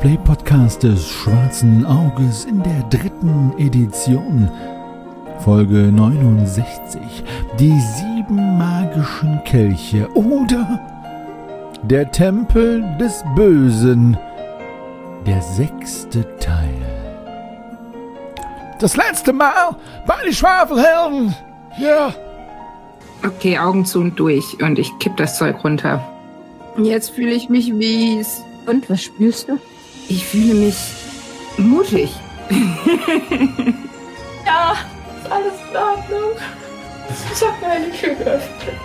Cosplay-Podcast des Schwarzen Auges in der 3. Edition. Folge 69. Die 7 magischen Kelche oder der Tempel des Bösen. Der 6. Teil. Das letzte Mal bei den Schwafelhelden. Ja. Okay, Augen zu und durch. Und ich kipp das Zeug runter. Jetzt fühle ich mich mies. Und, was spürst du? Ich fühle mich mutig. Ja, ist alles in Ordnung. Ich hab mir eine Tür geöffnet.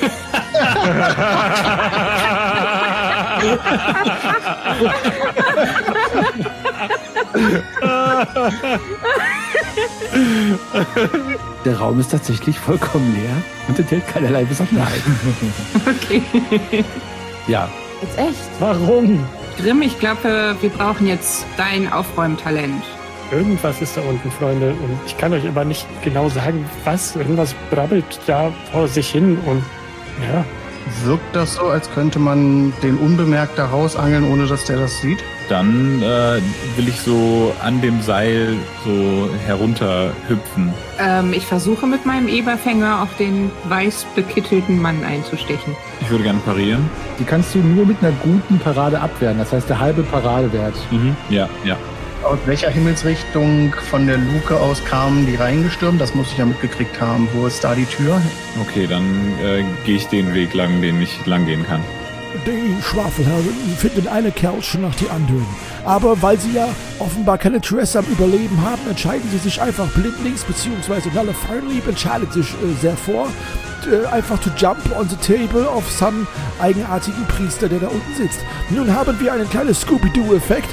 Der Raum ist tatsächlich vollkommen leer und enthält keinerlei Besonderheiten. Okay. Ja. Jetzt echt? Warum? Grimm, ich glaube, wir brauchen jetzt dein Aufräumtalent. Irgendwas ist da unten, Freunde. Und ich kann euch aber nicht genau sagen, was. Irgendwas brabbelt da vor sich hin. Und ja. Wirkt das so, als könnte man den unbemerkt da rausangeln, ohne dass der das sieht? Dann will ich so an dem Seil so herunterhüpfen. Ich versuche mit meinem Eberfänger auf den weiß bekittelten Mann einzustechen. Ich würde gerne parieren. Die kannst du nur mit einer guten Parade abwehren. Das heißt, der halbe Paradewert. Ja. Aus welcher Himmelsrichtung von der Luke aus kamen die reingestürmt? Das muss ich ja mitgekriegt haben. Wo ist da die Tür? Okay, dann gehe ich den Weg lang, den ich lang gehen kann. Die Schwafelhelden finden eine Kerlchen nach die anderen. Aber weil sie ja offenbar kein Interesse am Überleben haben, entscheiden sie sich einfach blindlings, beziehungsweise Nulla Fernlieb entscheidet sich sehr vor, einfach to jump on the table auf some eigenartigen Priester, der da unten sitzt. Nun haben wir einen kleinen Scooby-Doo-Effekt.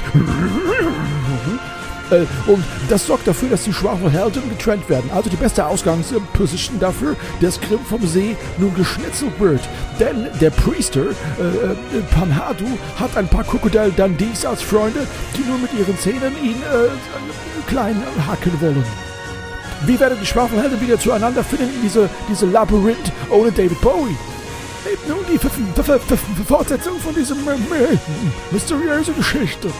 Und das sorgt dafür, dass die Schwafelhelden getrennt werden. Also die beste Ausgangsposition dafür, dass Grimm vom See nun geschnitzelt wird. Denn der Priester, Panhadu, hat ein paar Crocodile Dundees als Freunde, die nur mit ihren Zähnen ihn klein hacken wollen. Wie werden die Schwafelhelden wieder zueinander finden in diese Labyrinth ohne David Bowie? Eben nun die Fortsetzung von diesem mysteriöse Geschichte.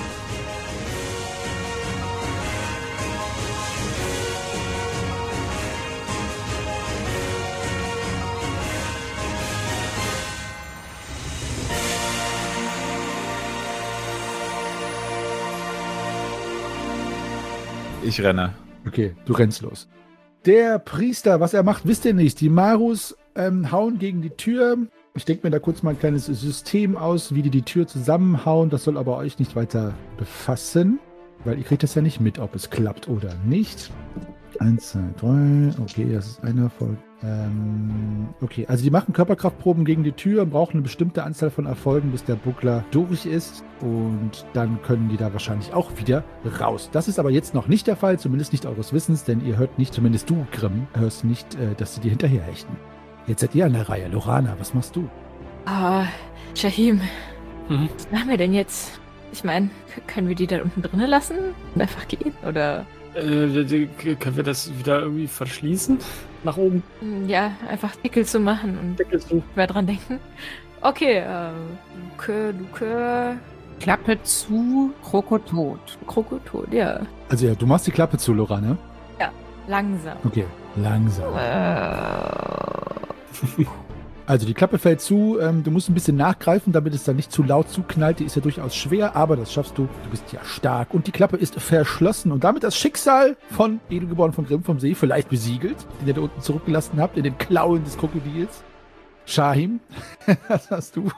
Ich renne. Okay, du rennst los. Der Priester, was er macht, wisst ihr nicht. Die Marus hauen gegen die Tür. Ich denke mir da kurz mal ein kleines System aus, wie die Tür zusammenhauen. Das soll aber euch nicht weiter befassen, weil ihr kriegt das ja nicht mit, ob es klappt oder nicht. 1, 2, 3. Okay, das ist einer Erfolg. Okay, also die machen Körperkraftproben gegen die Tür und brauchen eine bestimmte Anzahl von Erfolgen, bis der Buckler durch ist. Und dann können die da wahrscheinlich auch wieder raus. Das ist aber jetzt noch nicht der Fall, zumindest nicht eures Wissens, denn ihr hört nicht, zumindest du, Grimm, hörst nicht, dass sie dir hinterherhechten. Jetzt seid ihr an der Reihe. Lorana, was machst du? Shahim, was machen wir denn jetzt? Ich meine, können wir die da unten drinnen lassen und einfach gehen, oder? Können wir das wieder irgendwie verschließen? Nach oben? Ja, einfach Deckel zu machen und mehr dran denken. Okay, Luke. Klappe zu, Krokotot. Krokotot, ja. Also ja, du machst die Klappe zu, Lorana. Ja, langsam. Okay, langsam. Also die Klappe fällt zu, du musst ein bisschen nachgreifen, damit es dann nicht zu laut zuknallt. Die ist ja durchaus schwer, aber das schaffst du. Du bist ja stark. Und die Klappe ist verschlossen und damit das Schicksal von Edelgeboren von Grimm vom See vielleicht besiegelt, den ihr da unten zurückgelassen habt, in den Klauen des Krokodils. Shahim, was hast du?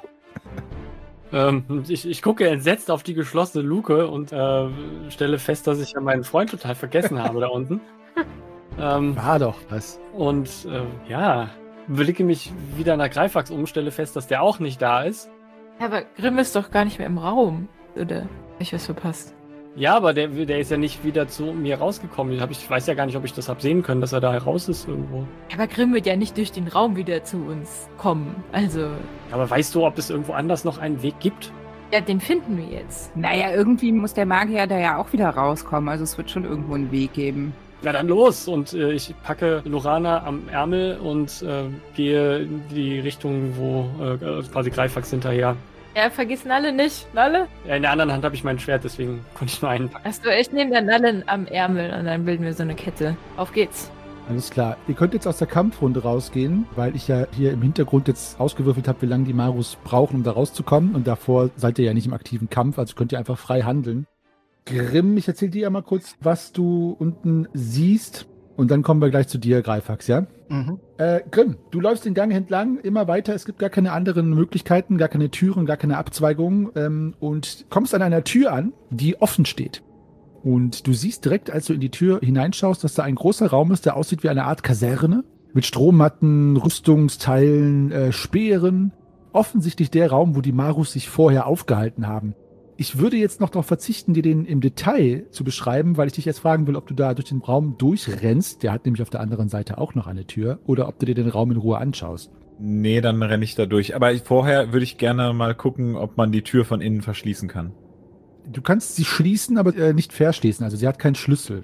Ich gucke entsetzt auf die geschlossene Luke und stelle fest, dass ich ja meinen Freund total vergessen habe da unten. War doch was. Und blicke mich wieder nach Greifax um, stelle fest, dass der auch nicht da ist. Ja, aber Grimm ist doch gar nicht mehr im Raum. Oder hab ich was verpasst? Ja, aber der ist ja nicht wieder zu mir rausgekommen. Ich weiß ja gar nicht, ob ich das hab sehen können, dass er da raus ist irgendwo. Ja, aber Grimm wird ja nicht durch den Raum wieder zu uns kommen. Also. Aber weißt du, ob es irgendwo anders noch einen Weg gibt? Ja, den finden wir jetzt. Naja, irgendwie muss der Magier da ja auch wieder rauskommen. Also es wird schon irgendwo einen Weg geben. Na dann los! Und ich packe Lorana am Ärmel und gehe in die Richtung, wo quasi Greifax hinterher Ja, vergiss Nalle nicht. Nalle? Ja, in der anderen Hand habe ich mein Schwert, deswegen konnte ich nur einen packen. Achso, ich nehme der Nalle am Ärmel und dann bilden wir so eine Kette. Auf geht's. Alles klar. Ihr könnt jetzt aus der Kampfrunde rausgehen, weil ich ja hier im Hintergrund jetzt ausgewürfelt habe, wie lange die Marus brauchen, um da rauszukommen. Und davor seid ihr ja nicht im aktiven Kampf, also könnt ihr einfach frei handeln. Grimm, ich erzähle dir ja mal kurz, was du unten siehst. Und dann kommen wir gleich zu dir, Greifax, ja? Mhm. Grimm, du läufst den Gang entlang, immer weiter. Es gibt gar keine anderen Möglichkeiten, gar keine Türen, gar keine Abzweigungen. Und kommst an einer Tür an, die offen steht. Und du siehst direkt, als du in die Tür hineinschaust, dass da ein großer Raum ist, der aussieht wie eine Art Kaserne. Mit Strommatten, Rüstungsteilen, Speeren. Offensichtlich der Raum, wo die Marus sich vorher aufgehalten haben. Ich würde jetzt noch darauf verzichten, dir den im Detail zu beschreiben, weil ich dich jetzt fragen will, ob du da durch den Raum durchrennst. Der hat nämlich auf der anderen Seite auch noch eine Tür. Oder ob du dir den Raum in Ruhe anschaust. Nee, dann renne ich da durch. Aber vorher würde ich gerne mal gucken, ob man die Tür von innen verschließen kann. Du kannst sie schließen, aber nicht verschließen. Also sie hat keinen Schlüssel.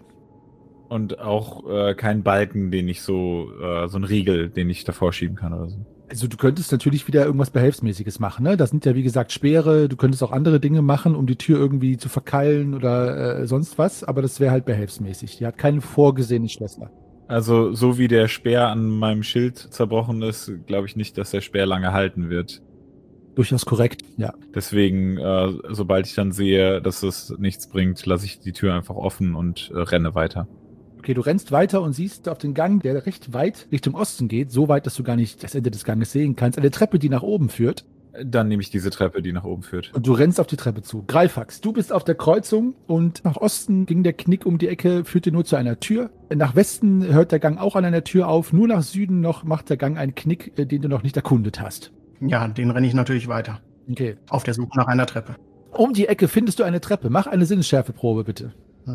Und auch keinen Balken, den ich so ein Riegel, den ich davor schieben kann oder so. Also du könntest natürlich wieder irgendwas Behelfsmäßiges machen, ne? Das sind ja wie gesagt Speere, du könntest auch andere Dinge machen, um die Tür irgendwie zu verkeilen oder sonst was, aber das wäre halt behelfsmäßig. Die hat keine vorgesehenen Schlösser. Also so wie der Speer an meinem Schild zerbrochen ist, glaube ich nicht, dass der Speer lange halten wird. Durchaus korrekt, ja. Deswegen, sobald ich dann sehe, dass es nichts bringt, lasse ich die Tür einfach offen und renne weiter. Okay, du rennst weiter und siehst auf den Gang, der recht weit Richtung Osten geht, so weit, dass du gar nicht das Ende des Ganges sehen kannst, eine Treppe, die nach oben führt. Dann nehme ich diese Treppe, die nach oben führt. Und du rennst auf die Treppe zu. Greifax, du bist auf der Kreuzung und nach Osten ging der Knick um die Ecke, führte nur zu einer Tür. Nach Westen hört der Gang auch an einer Tür auf, nur nach Süden noch macht der Gang einen Knick, den du noch nicht erkundet hast. Ja, den renne ich natürlich weiter. Okay. Auf der Suche nach einer Treppe. Um die Ecke findest du eine Treppe. Mach eine Sinnesschärfeprobe, bitte.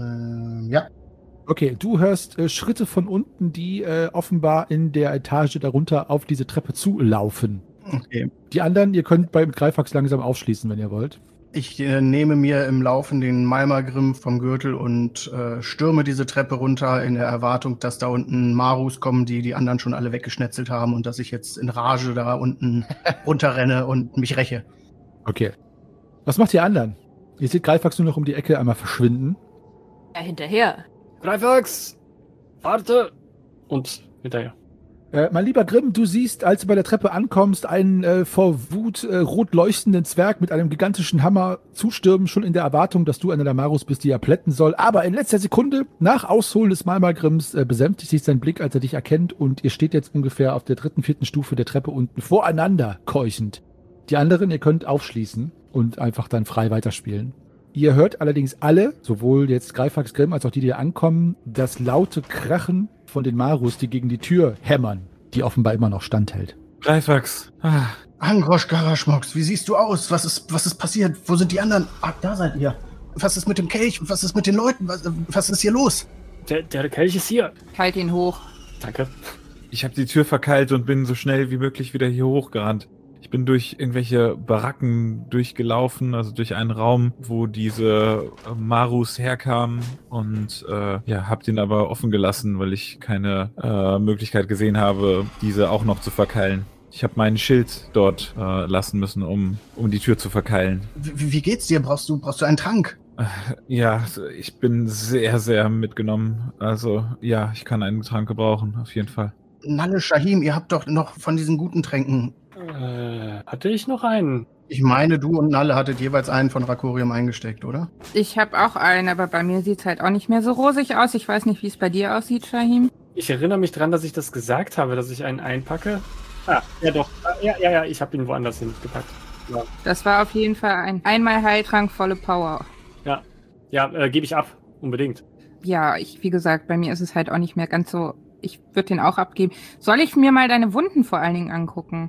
Ja. Okay, du hörst Schritte von unten, die offenbar in der Etage darunter auf diese Treppe zulaufen. Okay. Die anderen, ihr könnt bei Greifax langsam aufschließen, wenn ihr wollt. Ich nehme mir im Laufen den Malmagrim vom Gürtel und stürme diese Treppe runter in der Erwartung, dass da unten Marus kommen, die die anderen schon alle weggeschnetzelt haben und dass ich jetzt in Rage da unten runterrenne und mich räche. Okay. Was macht ihr anderen? Ihr seht Greifax nur noch um die Ecke einmal verschwinden. Ja, hinterher. Greifax! Warte! Und hinterher. Mein lieber Grimm, du siehst, als du bei der Treppe ankommst, einen vor Wut rot leuchtenden Zwerg mit einem gigantischen Hammer zustürmen, schon in der Erwartung, dass du einer der Marus bist, die er plätten soll. Aber in letzter Sekunde, nach Ausholen des Malmagrims, besänftigt sich sein Blick, als er dich erkennt, und ihr steht jetzt ungefähr auf der 3., 4. Stufe der Treppe unten voreinander keuchend. Die anderen, ihr könnt aufschließen und einfach dann frei weiterspielen. Ihr hört allerdings alle, sowohl jetzt Greifax, Grimm als auch die ankommen, das laute Krachen von den Marus, die gegen die Tür hämmern, die offenbar immer noch standhält. Greifax. Angrosch Garaschmox, wie siehst du aus? Was ist passiert? Wo sind die anderen? Ah, da seid ihr. Was ist mit dem Kelch? Was ist mit den Leuten? Was ist hier los? Der Kelch ist hier. Halt ihn hoch. Danke. Ich habe die Tür verkeilt und bin so schnell wie möglich wieder hier hochgerannt. Ich bin durch irgendwelche Baracken durchgelaufen, also durch einen Raum, wo diese Marus herkamen und hab den aber offen gelassen, weil ich keine Möglichkeit gesehen habe, diese auch noch zu verkeilen. Ich habe mein Schild dort lassen müssen, um die Tür zu verkeilen. Wie geht's dir? Brauchst du einen Trank? Ja, ich bin sehr, sehr mitgenommen. Also ja, ich kann einen Trank gebrauchen, auf jeden Fall. Nalle, Shahim, ihr habt doch noch von diesen guten Tränken. Hatte ich noch einen? Ich meine, du und Nalle hattet jeweils einen von Rakorium eingesteckt, oder? Ich habe auch einen, aber bei mir sieht es halt auch nicht mehr so rosig aus. Ich weiß nicht, wie es bei dir aussieht, Shahim. Ich erinnere mich dran, dass ich das gesagt habe, dass ich einen einpacke. Ja doch. Ja, ich habe ihn woanders hingepackt. Ja. Das war auf jeden Fall ein einmal Heiltrank, volle Power. Ja, gebe ich ab. Unbedingt. Ja, wie gesagt, bei mir ist es halt auch nicht mehr ganz so. Ich würde den auch abgeben. Soll ich mir mal deine Wunden vor allen Dingen angucken?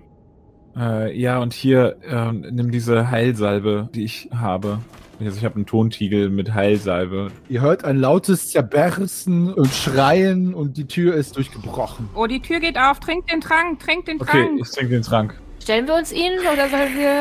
Ja, und hier, nimm diese Heilsalbe, die ich habe. Also ich habe einen Tontiegel mit Heilsalbe. Ihr hört ein lautes Zerbersten und Schreien und die Tür ist durchgebrochen. Oh, die Tür geht auf. Trink den Trank. Okay, ich trinke den Trank. Stellen wir uns ihn oder sollen wir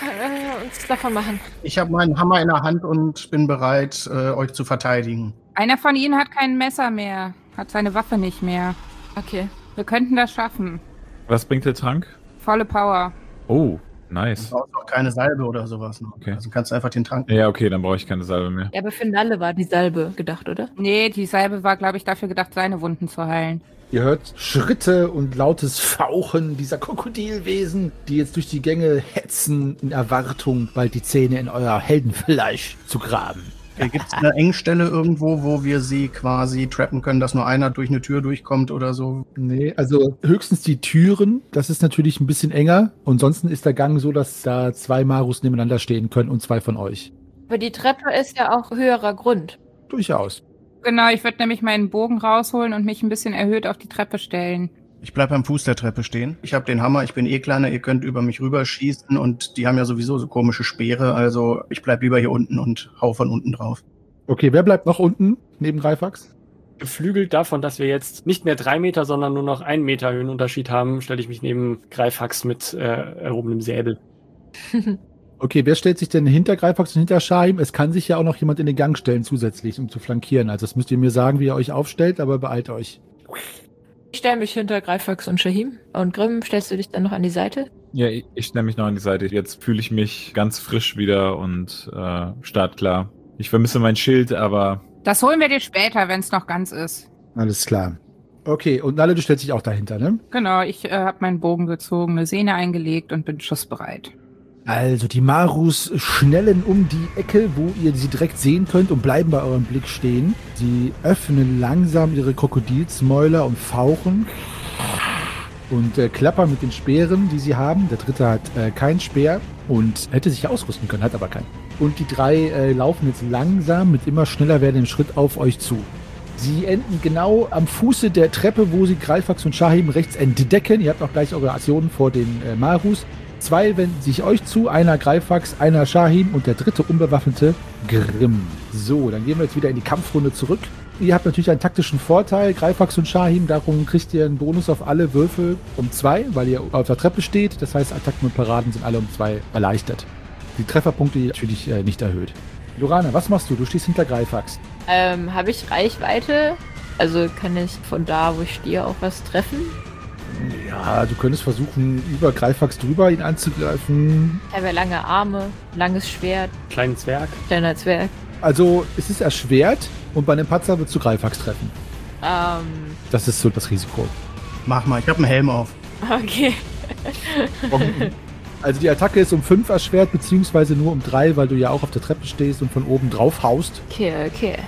uns davon machen? Ich habe meinen Hammer in der Hand und bin bereit, euch zu verteidigen. Einer von ihnen hat kein Messer mehr. Hat seine Waffe nicht mehr. Okay. Wir könnten das schaffen. Was bringt der Trank? Volle Power. Oh, Nice. Du brauchst auch keine Salbe oder sowas. Ne? Okay. Also kannst du einfach den Trank. Ja, okay, dann brauche ich keine Salbe mehr. Ja, aber für Nalle war die Salbe gedacht, oder? Nee, die Salbe war, glaube ich, dafür gedacht, seine Wunden zu heilen. Ihr hört Schritte und lautes Fauchen dieser Krokodilwesen, die jetzt durch die Gänge hetzen, in Erwartung, bald die Zähne in euer Heldenfleisch zu graben. Okay, gibt es eine Engstelle irgendwo, wo wir sie quasi trappen können, dass nur einer durch eine Tür durchkommt oder so? Nee, also höchstens die Türen, das ist natürlich ein bisschen enger. Und ansonsten ist der Gang so, dass da 2 Marus nebeneinander stehen können und 2 von euch. Aber die Treppe ist ja auch höherer Grund. Durchaus. Genau, ich würde nämlich meinen Bogen rausholen und mich ein bisschen erhöht auf die Treppe stellen. Ich bleibe am Fuß der Treppe stehen. Ich habe den Hammer, ich bin kleiner, ihr könnt über mich rüberschießen und die haben ja sowieso so komische Speere, also ich bleib lieber hier unten und hau von unten drauf. Okay, wer bleibt noch unten neben Greifax? Geflügelt davon, dass wir jetzt nicht mehr 3 Meter, sondern nur noch 1 Meter Höhenunterschied haben, stelle ich mich neben Greifax mit erhobenem Säbel. Okay, wer stellt sich denn hinter Greifax und hinter Shahim? Es kann sich ja auch noch jemand in den Gang stellen zusätzlich, um zu flankieren. Also das müsst ihr mir sagen, wie ihr euch aufstellt, aber beeilt euch. Ich stelle mich hinter Greifax und Shahim. Und Grimm, stellst du dich dann noch an die Seite? Ja, ich stelle mich noch an die Seite. Jetzt fühle ich mich ganz frisch wieder und startklar. Ich vermisse mein Schild, aber... Das holen wir dir später, wenn es noch ganz ist. Alles klar. Okay, und Nalle, du stellst dich auch dahinter, ne? Genau, ich habe meinen Bogen gezogen, eine Sehne eingelegt und bin schussbereit. Also, die Marus schnellen um die Ecke, wo ihr sie direkt sehen könnt und bleiben bei eurem Blick stehen. Sie öffnen langsam ihre Krokodilsmäuler und fauchen und klappern mit den Speeren, die sie haben. Der dritte hat keinen Speer und hätte sich ausrüsten können, hat aber keinen. Und die 3 laufen jetzt langsam mit immer schneller werdendem Schritt auf euch zu. Sie enden genau am Fuße der Treppe, wo sie Greifax und Shahim rechts entdecken. Ihr habt auch gleich eure Aktionen vor den Marus. 2 wenden sich euch zu, einer Greifax, einer Shahim und der dritte unbewaffnete Grimm. So, dann gehen wir jetzt wieder in die Kampfrunde zurück. Ihr habt natürlich einen taktischen Vorteil, Greifax und Shahim, darum kriegt ihr einen Bonus auf alle Würfel um 2, weil ihr auf der Treppe steht. Das heißt, Attacken und Paraden sind alle um 2 erleichtert. Die Trefferpunkte natürlich nicht erhöht. Lorana, was machst du? Du stehst hinter Greifax. Habe ich Reichweite? Also kann ich von da, wo ich stehe, auch was treffen? Ja, du könntest versuchen, über Greifax drüber ihn anzugreifen. Ich habe ja lange Arme, langes Schwert, Kleinen Zwerg. kleiner Zwerg. Also, es ist erschwert und bei einem Patzer würdest du Greifax treffen. Das ist so das Risiko. Mach mal, ich habe einen Helm auf. Okay. Also die Attacke ist um 5 erschwert, beziehungsweise nur um 3, weil du ja auch auf der Treppe stehst und von oben drauf haust. Okay.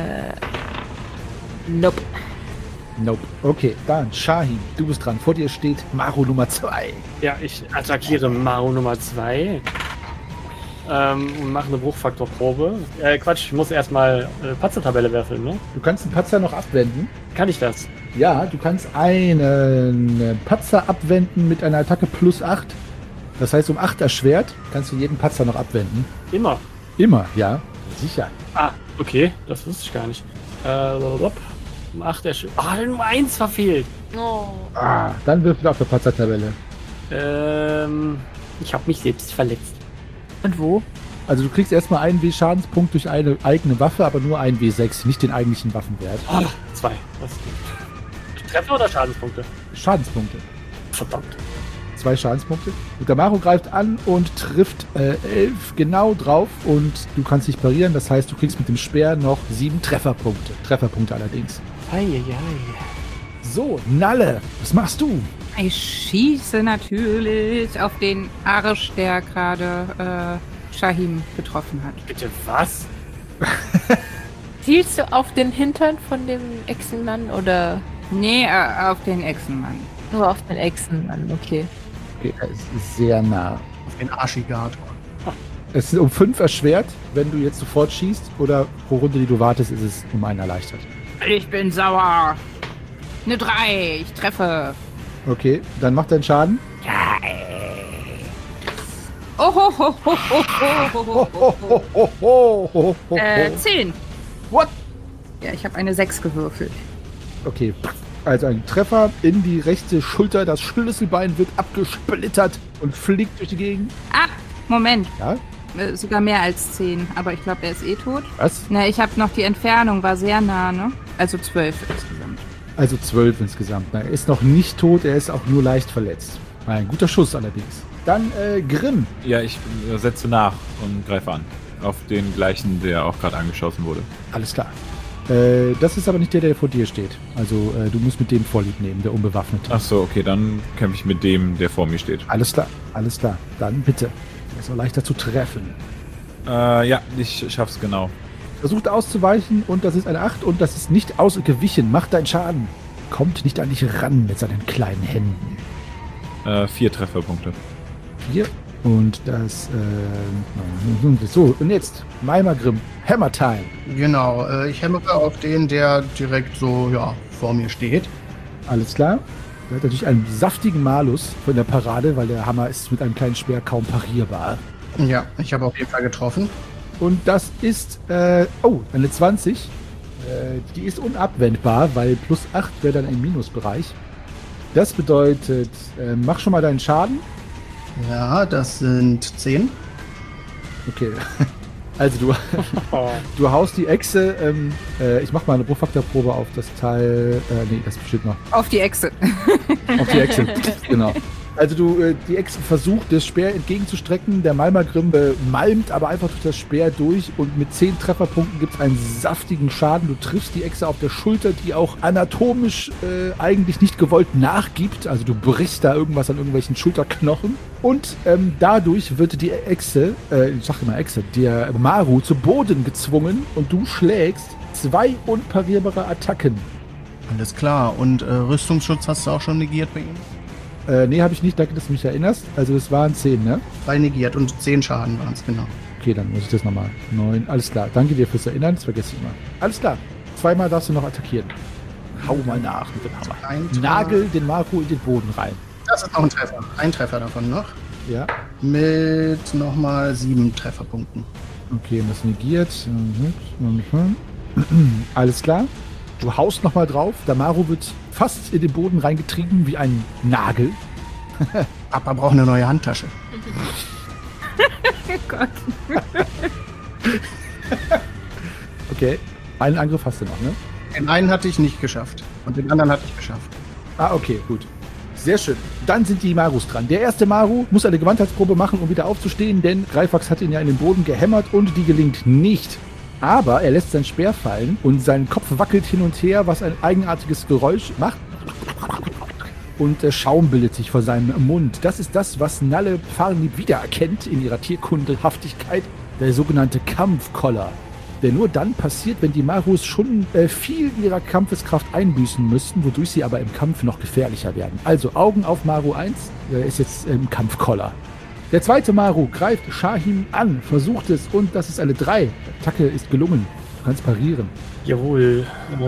Nope. Nope. Okay, dann Shahim, du bist dran. Vor dir steht Maru Nummer 2. Ja, ich attackiere Maru Nummer 2 und mache eine Bruchfaktorprobe. Quatsch, ich muss erstmal Patzer-Tabelle werfeln, ne? Du kannst den Patzer noch abwenden. Kann ich das? Ja, du kannst einen Patzer abwenden mit einer Attacke plus 8. Das heißt, um 8 erschwert kannst du jeden Patzer noch abwenden. Immer. Immer, ja. Sicher. Ah, okay, das wusste ich gar nicht. Um 8 erschwert. Ah, Nummer 1 verfehlt. Oh. Dann würfel auf der Patzer-Tabelle. Ich habe mich selbst verletzt. Und wo? Also du kriegst erstmal einen W-Schadenspunkt durch eine eigene Waffe, aber nur einen W6, nicht den eigentlichen Waffenwert. 2. Das ist gut. Treffer oder Schadenspunkte? Schadenspunkte. Verdammt. 2 Schadenspunkte. Und der Maru greift an und trifft 11 genau drauf und du kannst dich parieren. Das heißt, du kriegst mit dem Speer noch 7 Trefferpunkte. Trefferpunkte allerdings. Eieiei. So, Nalle, was machst du? Ich schieße natürlich auf den Arsch, der gerade Shahim getroffen hat. Bitte was? Zielst du auf den Hintern von dem Echsenmann oder Nee, auf den Echsenmann. nur auf den Echsenmann? Okay. Okay, er ist sehr nah. Auf den Arschigator. Es ist um 5 erschwert, wenn du jetzt sofort schießt, oder pro Runde, die du wartest, ist es um 1 erleichtert. Ich bin sauer. Eine 3, ich treffe. Okay, dann mach deinen Schaden. Oh, ho, ho, ho, ho, ho, ho, ho. 10. What? Ja, ich habe eine 6 gewürfelt. Okay, also ein Treffer in die rechte Schulter, das Schlüsselbein wird abgesplittert und fliegt durch die Gegend. Ah, Moment. Ja? Sogar mehr als 10, aber ich glaube, er ist tot. Was? Na, ich habe noch die Entfernung, war sehr nah, ne? Also 12 insgesamt. Also 12 insgesamt. Na, er ist noch nicht tot, er ist auch nur leicht verletzt. Ein guter Schuss allerdings. Dann Grimm. Ja, ich setze nach und greife an. Auf den gleichen, der auch gerade angeschossen wurde. Alles klar. Das ist aber nicht der vor dir steht. Also du musst mit dem Vorlieb nehmen, der Unbewaffnete. Ach so, okay, dann kämpfe ich mit dem, der vor mir steht. Alles klar, alles klar. Dann bitte. Der ist auch leichter zu treffen. Ja, ich schaff's genau. Versucht auszuweichen und das ist eine 8 und das ist nicht ausgewichen. Macht deinen Schaden. Kommt nicht an dich ran mit seinen kleinen Händen. 4 Trefferpunkte. 4 und das so, und jetzt Malmagrim, Hammer Time. Genau, ich hämmere auf den, der direkt so, ja, vor mir steht. Alles klar. Der hat natürlich einen saftigen Malus von der Parade, weil der Hammer ist mit einem kleinen Speer kaum parierbar. Ja, ich habe auf jeden Fall getroffen. Und das ist, eine 20. Die ist unabwendbar, weil plus 8 wäre dann im Minusbereich. Das bedeutet, mach schon mal deinen Schaden. Ja, das sind 10. Okay. Also du haust die Echse, ich mach mal eine Bruchfaktorprobe auf das Teil, das besteht noch. Auf die Echse. Auf die Echse, genau. Also die Echse versucht, das Speer entgegenzustrecken, der Malmagrim malmt aber einfach durch das Speer durch und mit 10 Trefferpunkten gibt es einen saftigen Schaden. Du triffst die Echse auf der Schulter, die auch anatomisch eigentlich nicht gewollt nachgibt. Also du brichst da irgendwas an irgendwelchen Schulterknochen und dadurch wird die Echse, der Maru zu Boden gezwungen und du schlägst 2 unparierbare Attacken. Alles klar, und Rüstungsschutz hast du auch schon negiert bei ihm? Nee, habe ich nicht, danke, dass du mich erinnerst. Also es waren 10, ne? 2 negiert und 10 Schaden waren es, genau. Okay, dann muss ich das nochmal. 9, alles klar. Danke dir fürs Erinnern, das vergesse ich immer. Alles klar, 2-mal darfst du noch attackieren. Hau mal nach mit dem Hammer. Nagel den Maru in den Boden rein. Das ist noch ein Treffer. Ein Treffer davon noch. Ja. Mit nochmal 7 Trefferpunkten. Okay, das negiert. Alles klar. Du haust nochmal drauf. Der Maru wird fast in den Boden reingetrieben wie ein Nagel. Papa braucht eine neue Handtasche. Oh Gott. Okay, einen Angriff hast du noch, ne? Den einen hatte ich nicht geschafft und den anderen hatte ich geschafft. Ah, okay, gut. Sehr schön. Dann sind die Marus dran. Der erste Maru muss eine Gewandheitsprobe machen, um wieder aufzustehen, denn Greifax hat ihn ja in den Boden gehämmert und die gelingt nicht. Aber er lässt sein Speer fallen und sein Kopf wackelt hin und her, was ein eigenartiges Geräusch macht. Und Schaum bildet sich vor seinem Mund. Das ist das, was Nalle Farnlieb wiedererkennt in ihrer Tierkundehaftigkeit, der sogenannte Kampfkoller. Der nur dann passiert, wenn die Marus schon viel ihrer Kampfeskraft einbüßen müssten, wodurch sie aber im Kampf noch gefährlicher werden. Also Augen auf Maru 1, ist jetzt im Kampfkoller. Der zweite Maru greift Shahim an, versucht es und das ist eine 3. Attacke ist gelungen. Du kannst parieren. Jawohl.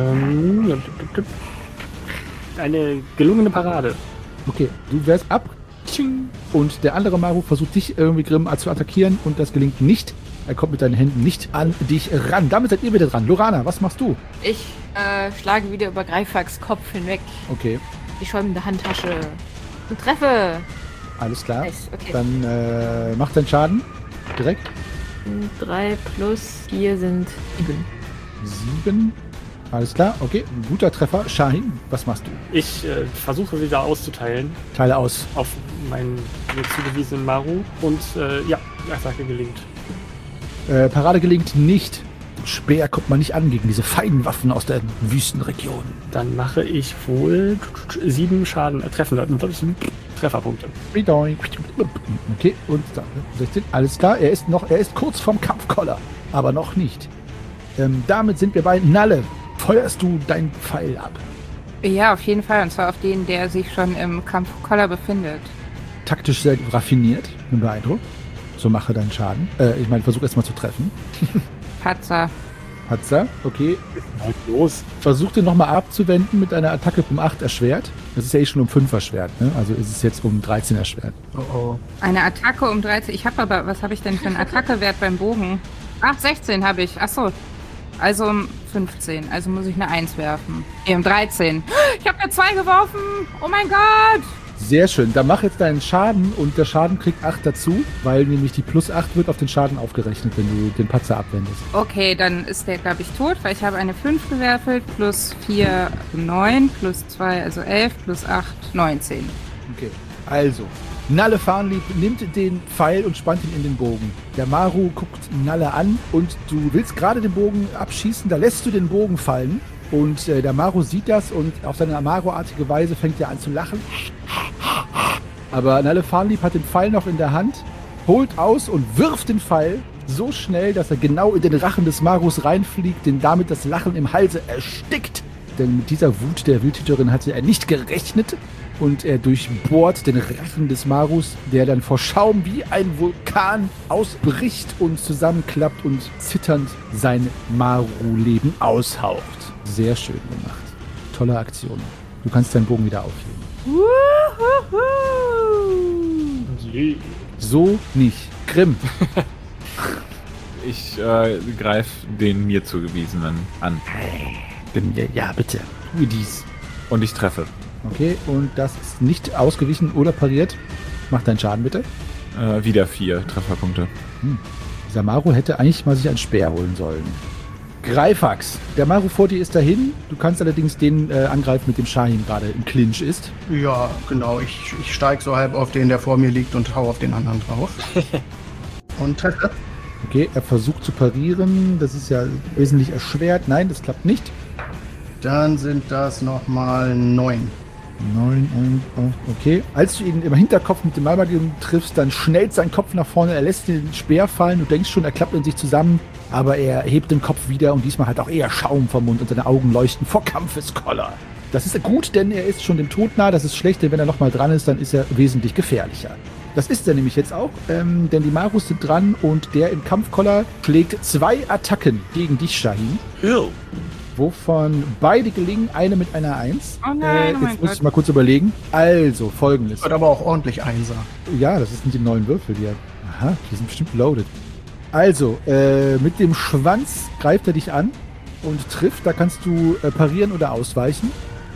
Eine gelungene Parade. Okay, du wehrst ab. Und der andere Maru versucht dich irgendwie Grimm zu attackieren und das gelingt nicht. Er kommt mit deinen Händen nicht an dich ran. Damit seid ihr wieder dran. Lorana, was machst du? Ich schlage wieder über Greifax Kopf hinweg. Okay. Die schäumende Handtasche. Und treffe. Alles klar. Nice, okay. Dann mach deinen Schaden. Direkt. 3 plus 4 sind 7. 7. Alles klar, okay. Ein guter Treffer. Shahin, was machst du? Ich versuche wieder auszuteilen Teile aus. auf meinen mir zugewiesenen Maru und ja, die Attacke gelingt. Parade gelingt nicht. Speer kommt man nicht an gegen diese feinen Waffen aus der Wüstenregion. Dann mache ich wohl 7 Schaden treffen. Das sind Trefferpunkte. Okay, und 16. Alles klar, er ist kurz vorm Kampfkoller, aber noch nicht. Damit sind wir bei Nalle. Feuerst du deinen Pfeil ab? Ja, auf jeden Fall. Und zwar auf den, der sich schon im Kampfkoller befindet. Taktisch sehr raffiniert, bin beeindruckt. So mache deinen Schaden. Ich meine, versuch erstmal zu treffen. Patzer. Patzer, okay. Los. Versuch den nochmal abzuwenden mit einer Attacke um 8 erschwert. Das ist ja schon um 5 erschwert, ne? Also ist es jetzt um 13 erschwert. Oh. Eine Attacke um 13. Ich habe aber, was habe ich denn für einen Attackewert beim Bogen? Ach, 16 habe ich. Achso. Also um 15. Also muss ich eine 1 werfen. Nee, um 13. Ich habe eine 2 geworfen. Oh mein Gott. Sehr schön. Dann mach jetzt deinen Schaden und der Schaden kriegt 8 dazu, weil nämlich die plus 8 wird auf den Schaden aufgerechnet, wenn du den Patzer abwendest. Okay, dann ist der, glaube ich, tot, weil ich habe eine 5 gewürfelt, plus 4, 9, plus 2, also 11, plus 8, 19. Okay, also, Nalle Farnlieb nimmt den Pfeil und spannt ihn in den Bogen. Der Maru guckt Nalle an und du willst gerade den Bogen abschießen, da lässt du den Bogen fallen. Und der Maru sieht das und auf seine Amaro-artige Weise fängt er an zu lachen. Aber Nalle Farnlieb hat den Pfeil noch in der Hand, holt aus und wirft den Pfeil so schnell, dass er genau in den Rachen des Marus reinfliegt, den damit das Lachen im Halse erstickt. Denn mit dieser Wut der Wildhüterin hatte er nicht gerechnet. Und er durchbohrt den Rachen des Marus, der dann vor Schaum wie ein Vulkan ausbricht und zusammenklappt und zitternd sein Maru-Leben aushaucht. Sehr schön gemacht. Tolle Aktion. Du kannst deinen Bogen wieder aufheben. So nicht. Grimm. Ich greife den mir zugewiesenen an. Ja, bitte. Tue dies. Und ich treffe. Okay, und das ist nicht ausgewichen oder pariert. Mach deinen Schaden bitte. Wieder 4 Trefferpunkte. Dieser Maru hätte eigentlich mal sich einen Speer holen sollen. Greifax. Der Maru vor dir ist dahin. Du kannst allerdings den angreifen, mit dem Shahin gerade im Clinch ist. Ja, genau. Ich steige so halb auf den, der vor mir liegt und hau auf den anderen drauf. Und treffe. Okay, er versucht zu parieren. Das ist ja wesentlich erschwert. Nein, das klappt nicht. Dann sind das nochmal 9. 9 und okay. Als du ihn im Hinterkopf mit dem Malmagrim triffst, dann schnellt sein Kopf nach vorne, er lässt den Speer fallen, du denkst schon, er klappt in sich zusammen, aber er hebt den Kopf wieder und diesmal hat auch eher Schaum vom Mund und seine Augen leuchten vor Kampfeskoller. Das ist gut, denn er ist schon dem Tod nah, das ist schlecht, denn wenn er nochmal dran ist, dann ist er wesentlich gefährlicher. Das ist er nämlich jetzt auch, denn die Marus sind dran und der im Kampfkoller schlägt 2 Attacken gegen dich, Shahin. Wovon beide gelingen, eine mit einer 1. Oh nein, jetzt muss ich mal kurz überlegen. Also, folgendes. Wird aber auch ordentlich Einser. Ja, das sind die neuen Würfel hier. Aha, die sind bestimmt loaded. Also, mit dem Schwanz greift er dich an und trifft. Da kannst du parieren oder ausweichen.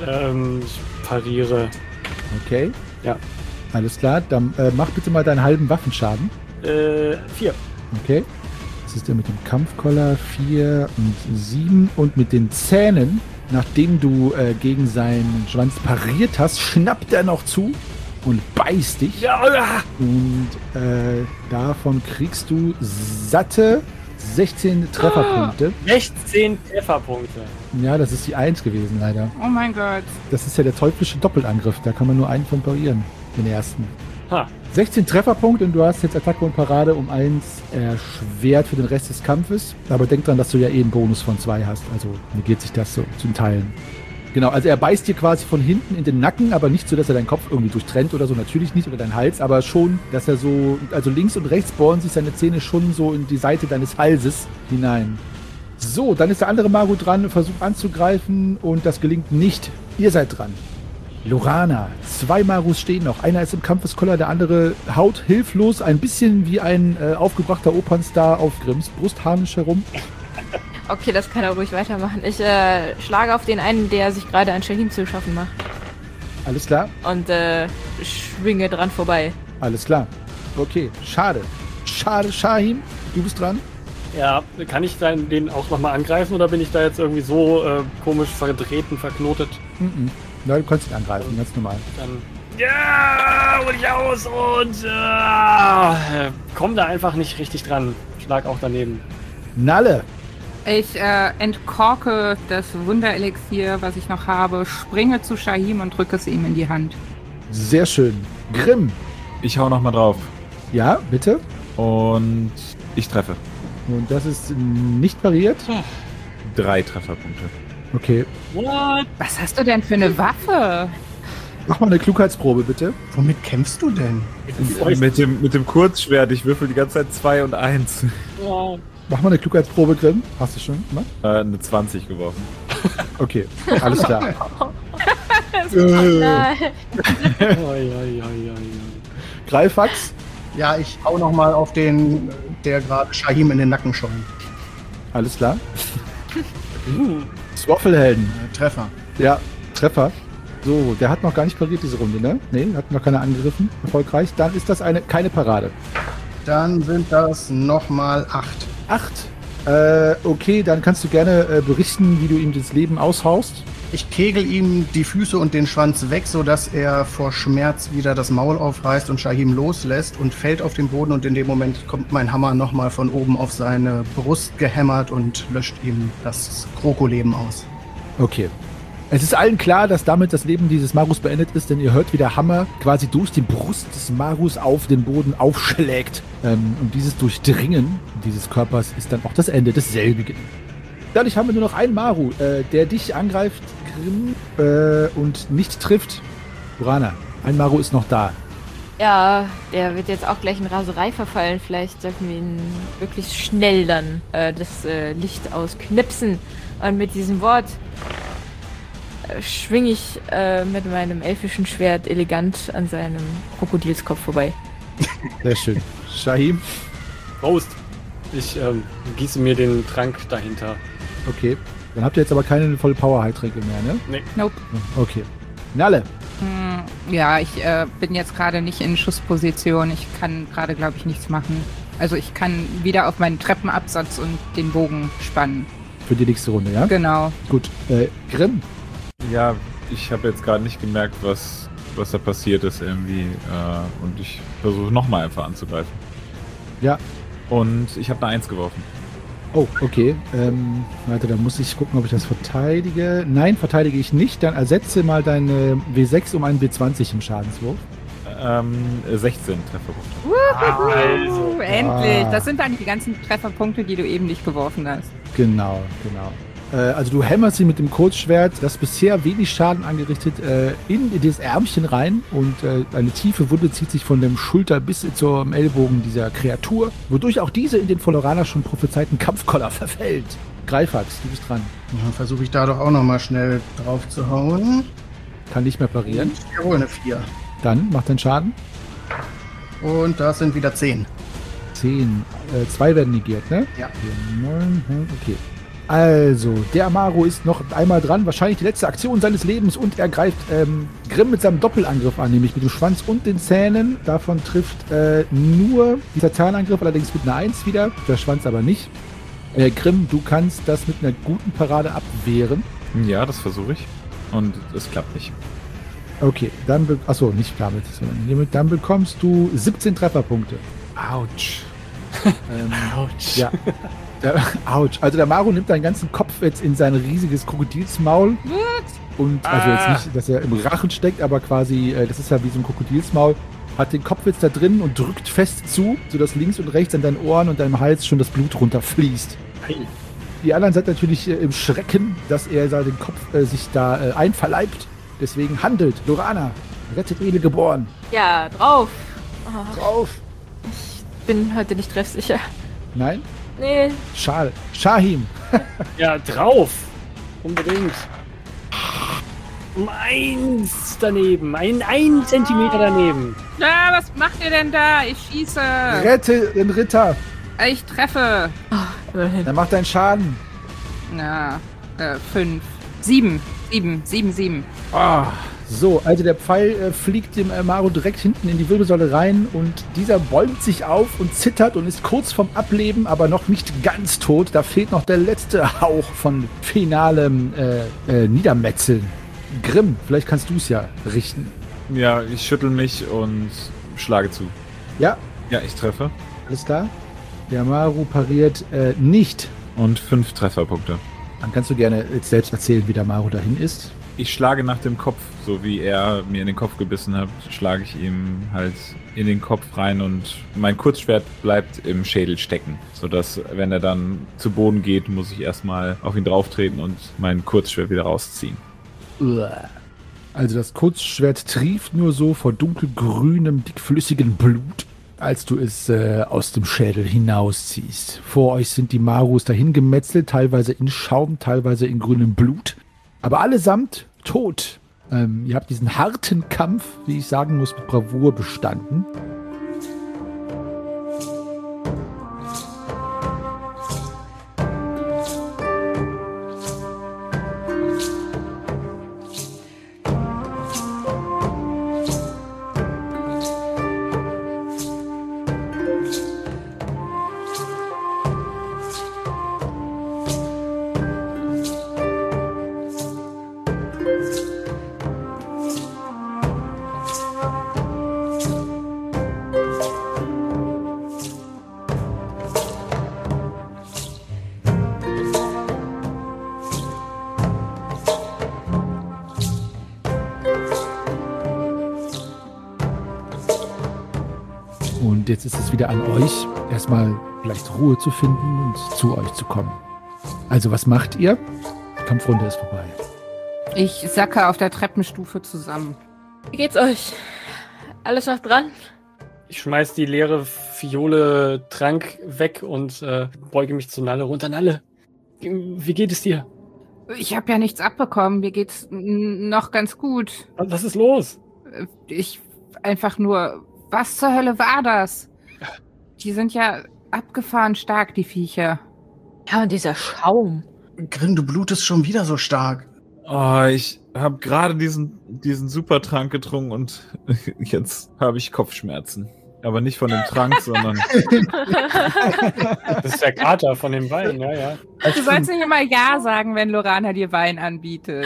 Ich pariere. Okay. Ja. Alles klar, dann mach bitte mal deinen halben Waffenschaden. 4. Okay. Das ist der mit dem Kampfkoller 4 und 7 und mit den Zähnen, nachdem du gegen seinen Schwanz pariert hast, schnappt er noch zu und beißt dich. Ja. Und davon kriegst du satte 16 Trefferpunkte. 16 Trefferpunkte. Ja, das ist die 1 gewesen, leider. Oh mein Gott. Das ist ja der teuflische Doppelangriff, da kann man nur einen von parieren, den ersten. Ha. 16 Trefferpunkte und du hast jetzt Attacke und Parade um 1 erschwert für den Rest des Kampfes. Aber denk dran, dass du ja einen Bonus von 2 hast. Also negiert sich das so zum Teilen. Genau, also er beißt dir quasi von hinten in den Nacken, aber nicht so, dass er deinen Kopf irgendwie durchtrennt oder so. Natürlich nicht, oder deinen Hals, aber schon, dass er so, also links und rechts bohren sich seine Zähne schon so in die Seite deines Halses hinein. So, dann ist der andere Maru dran, versucht anzugreifen und das gelingt nicht. Ihr seid dran. Lorana, 2 Marus stehen noch. Einer ist im Kampfeskoller, der andere haut hilflos ein bisschen wie ein aufgebrachter Opernstar auf Grimms Brustharnisch herum. Okay, das kann er ruhig weitermachen. Ich schlage auf den einen, der sich gerade an Shahin zu schaffen macht. Alles klar? Und schwinge dran vorbei. Alles klar. Okay, schade. Schade, Shahin, du bist dran. Ja, kann ich den auch nochmal angreifen oder bin ich da jetzt irgendwie so komisch verdrehten, verknotet? Ja, du kannst ihn angreifen, ganz normal. Dann ja, hol ich aus und komm da einfach nicht richtig dran. Schlag auch daneben. Nalle. Ich entkorke das Wunderelixier, was ich noch habe, springe zu Shahim und drücke es ihm in die Hand. Sehr schön. Grimm. Ich hau nochmal drauf. Ja, bitte. Und ich treffe. Und das ist nicht pariert. 3 Trefferpunkte. Okay. What? Was hast du denn für eine Waffe? Mach mal eine Klugheitsprobe, bitte. Womit kämpfst du denn? Mit dem Kurzschwert. Ich würfel die ganze Zeit 2 und 1. Ja. Mach mal eine Klugheitsprobe, Grimm. Hast du schon gemacht? Eine 20 geworfen. Okay, alles klar. Nein. Greifax. Ja, ich hau nochmal auf den, der gerade Shahim in den Nacken schäumt. Alles klar. Swaffelhelden. Treffer. Ja, Treffer. So, der hat noch gar nicht pariert diese Runde, ne? Ne, hat noch keiner angegriffen. Erfolgreich. Dann ist das keine Parade. Dann sind das nochmal 8. 8. Okay, dann kannst du gerne berichten, wie du ihm das Leben aushaust. Ich kegel ihm die Füße und den Schwanz weg, sodass er vor Schmerz wieder das Maul aufreißt und Shahim loslässt und fällt auf den Boden und in dem Moment kommt mein Hammer nochmal von oben auf seine Brust gehämmert und löscht ihm das Krokoleben aus. Okay. Es ist allen klar, dass damit das Leben dieses Marus beendet ist, denn ihr hört, wie der Hammer quasi durch die Brust des Marus auf den Boden aufschlägt. Und dieses Durchdringen dieses Körpers ist dann auch das Ende desselbigen. Dadurch haben wir nur noch einen Maru, der dich angreift, Grimm, und nicht trifft. Urana, ein Maru ist noch da. Ja, der wird jetzt auch gleich in Raserei verfallen. Vielleicht sollten wir ihn wirklich schnell dann das Licht ausknipsen. Und mit diesem Wort schwinge ich mit meinem elfischen Schwert elegant an seinem Krokodilskopf vorbei. Sehr schön. Shahim? Prost! Ich gieße mir den Trank dahinter. Okay. Dann habt ihr jetzt aber keine volle Power-Heiltränke mehr, ne? Nee. Nope. Okay. Nalle. Ja, ich bin jetzt gerade nicht in Schussposition. Ich kann gerade, glaube ich, nichts machen. Also ich kann wieder auf meinen Treppenabsatz und den Bogen spannen. Für die nächste Runde, ja? Genau. Gut. Grimm. Ja, ich habe jetzt gerade nicht gemerkt, was da passiert ist irgendwie. Und ich versuche nochmal einfach anzugreifen. Ja. Und ich habe eine 1 geworfen. Oh, okay. Warte, dann muss ich gucken, ob ich das verteidige. Nein, verteidige ich nicht. Dann ersetze mal deine W6 um einen W20 im Schadenswurf. 16 Trefferpunkte. Also. Endlich. Das sind eigentlich die ganzen Trefferpunkte, die du eben nicht geworfen hast. Genau. Also du hämmerst sie mit dem Kurzschwert, das bisher wenig Schaden angerichtet, in das Ärmchen rein und eine tiefe Wunde zieht sich von dem Schulter bis zum Ellbogen dieser Kreatur, wodurch auch diese in den von Lorana schon prophezeiten Kampfkoller verfällt. Greifax, du bist dran. Dann versuche ich da doch auch nochmal schnell drauf zu hauen. Kann nicht mehr parieren. Jawohl, eine 4. Dann macht deinen Schaden. Und das sind wieder 10. 10. 2 werden negiert, ne? Ja. 4, 9, okay. Also, der Amaru ist noch einmal dran, wahrscheinlich die letzte Aktion seines Lebens und er greift Grimm mit seinem Doppelangriff an, nämlich mit dem Schwanz und den Zähnen. Davon trifft nur dieser Zahnangriff, allerdings mit einer 1 wieder, der Schwanz aber nicht. Grimm, du kannst das mit einer guten Parade abwehren. Ja, das versuche ich. Und es klappt nicht. Okay, dann, achso, nicht damit, sondern dann bekommst du 17 Trefferpunkte. Autsch. Autsch. Ja. Autsch. Also der Maru nimmt deinen ganzen Kopf jetzt in sein riesiges Krokodilsmaul. Und also jetzt nicht, dass er im Rachen steckt, aber quasi, das ist ja wie so ein Krokodilsmaul, hat den Kopf jetzt da drin und drückt fest zu, sodass links und rechts an deinen Ohren und deinem Hals schon das Blut runterfließt. Die anderen sind natürlich im Schrecken, dass er da den Kopf sich da einverleibt. Deswegen handelt. Lorana, rettet Edelgeboren. Ja, drauf. Oh, Drauf. ich bin heute nicht treffsicher. Nein? Nee. Schade. Shahim. Ja, drauf! Unbedingt. Um 1 daneben. Ein Zentimeter daneben. Ja, was macht ihr denn da? Ich schieße. Rette den Ritter. Ich treffe. Immerhin. Dann macht deinen Schaden. Na, 5. 7. 7. So, also der Pfeil fliegt dem Maru direkt hinten in die Wirbelsäule rein und dieser bäumt sich auf und zittert und ist kurz vorm Ableben, aber noch nicht ganz tot. Da fehlt noch der letzte Hauch von finalem Niedermetzeln. Grimm, vielleicht kannst du es ja richten. Ja, ich schüttel mich und schlage zu. Ja, Ja, ich treffe. alles klar. Der Maru pariert nicht. Und 5 Trefferpunkte. Dann kannst du gerne jetzt selbst erzählen, wie der Maru dahin ist. Ich schlage nach dem Kopf, so wie er mir in den Kopf gebissen hat, schlage ich ihm halt in den Kopf rein und mein Kurzschwert bleibt im Schädel stecken, sodass, wenn er dann zu Boden geht, muss ich erstmal auf ihn drauftreten und mein Kurzschwert wieder rausziehen. Also das Kurzschwert trieft nur so vor dunkelgrünem, dickflüssigem Blut, als du es aus dem Schädel hinausziehst. Vor euch sind die Marus dahin gemetzelt, teilweise in Schaum, teilweise in grünem Blut. Aber allesamt tot. Ihr habt diesen harten Kampf, wie ich sagen muss, mit Bravour bestanden. Und jetzt ist es wieder an euch, erstmal vielleicht Ruhe zu finden und zu euch zu kommen. Also, was macht ihr? Die Kampfrunde ist vorbei. Ich sacke auf der Treppenstufe zusammen. Wie geht's euch? Alles noch dran? Ich schmeiß die leere Fiole Trank weg und beuge mich zu Nalle runter. Nalle, wie geht es dir? Ich habe ja nichts abbekommen. Mir geht's noch ganz gut. Was ist los? Ich einfach nur... Was zur Hölle war das? Die sind ja abgefahren stark, die Viecher. Ja, und dieser Schaum. Grimm, du blutest schon wieder so stark. Oh, ich habe gerade diesen Supertrank getrunken und jetzt habe ich Kopfschmerzen. Aber nicht von dem Trank, sondern... Das ist der Kater von dem Wein, ja. Du sollst nicht immer Ja sagen, wenn Lorana dir Wein anbietet.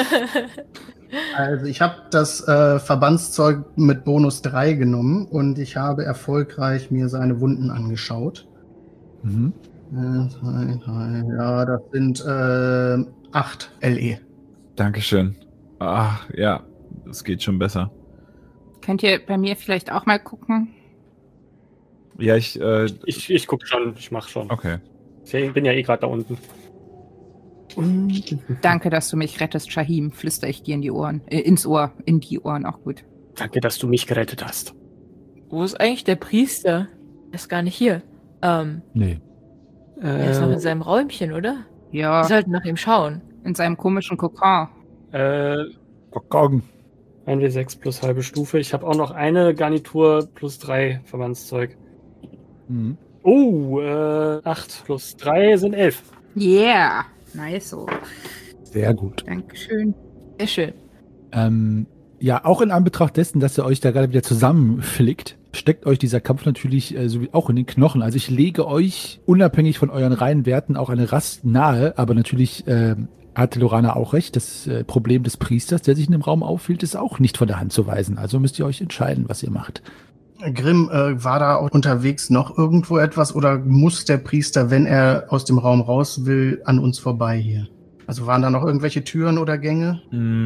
Also ich habe das Verbandszeug mit Bonus 3 genommen und ich habe erfolgreich mir seine Wunden angeschaut. Mhm. 3, ja, das sind 8 LE. Dankeschön. Ach, ja, das geht schon besser. Könnt ihr bei mir vielleicht auch mal gucken? Ja, Ich guck schon, ich mach schon. Okay. Ich bin ja eh gerade da unten. Danke, dass du mich rettest, Shahim. Flüster ich dir in die Ohren. Ins Ohr. In die Ohren, auch gut. Danke, dass du mich gerettet hast. Wo ist eigentlich der Priester? Der ist gar nicht hier. Nee. Er ist noch in seinem Räumchen, oder? Ja, Wir sollten nach ihm schauen. in seinem komischen Kokon. Goggen. 1W6 plus halbe Stufe. Ich habe auch noch eine Garnitur plus 3 Verbandszeug. Mhm. 8 plus 3 sind 11. Yeah. Nice so. Sehr gut. Dankeschön. Sehr schön. Ja, auch in Anbetracht dessen, dass ihr euch da gerade wieder zusammenflickt, steckt euch dieser Kampf natürlich so wie auch in den Knochen. Also ich lege euch, unabhängig von euren reinen Werten, auch eine Rast nahe, aber natürlich hatte Lorana auch recht, das Problem des Priesters, der sich in dem Raum aufhielt, ist auch nicht von der Hand zu weisen. Also müsst ihr euch entscheiden, was ihr macht. Grimm, war da auch unterwegs noch irgendwo etwas oder muss der Priester, wenn er aus dem Raum raus will, an uns vorbei hier? Also waren da noch irgendwelche Türen oder Gänge?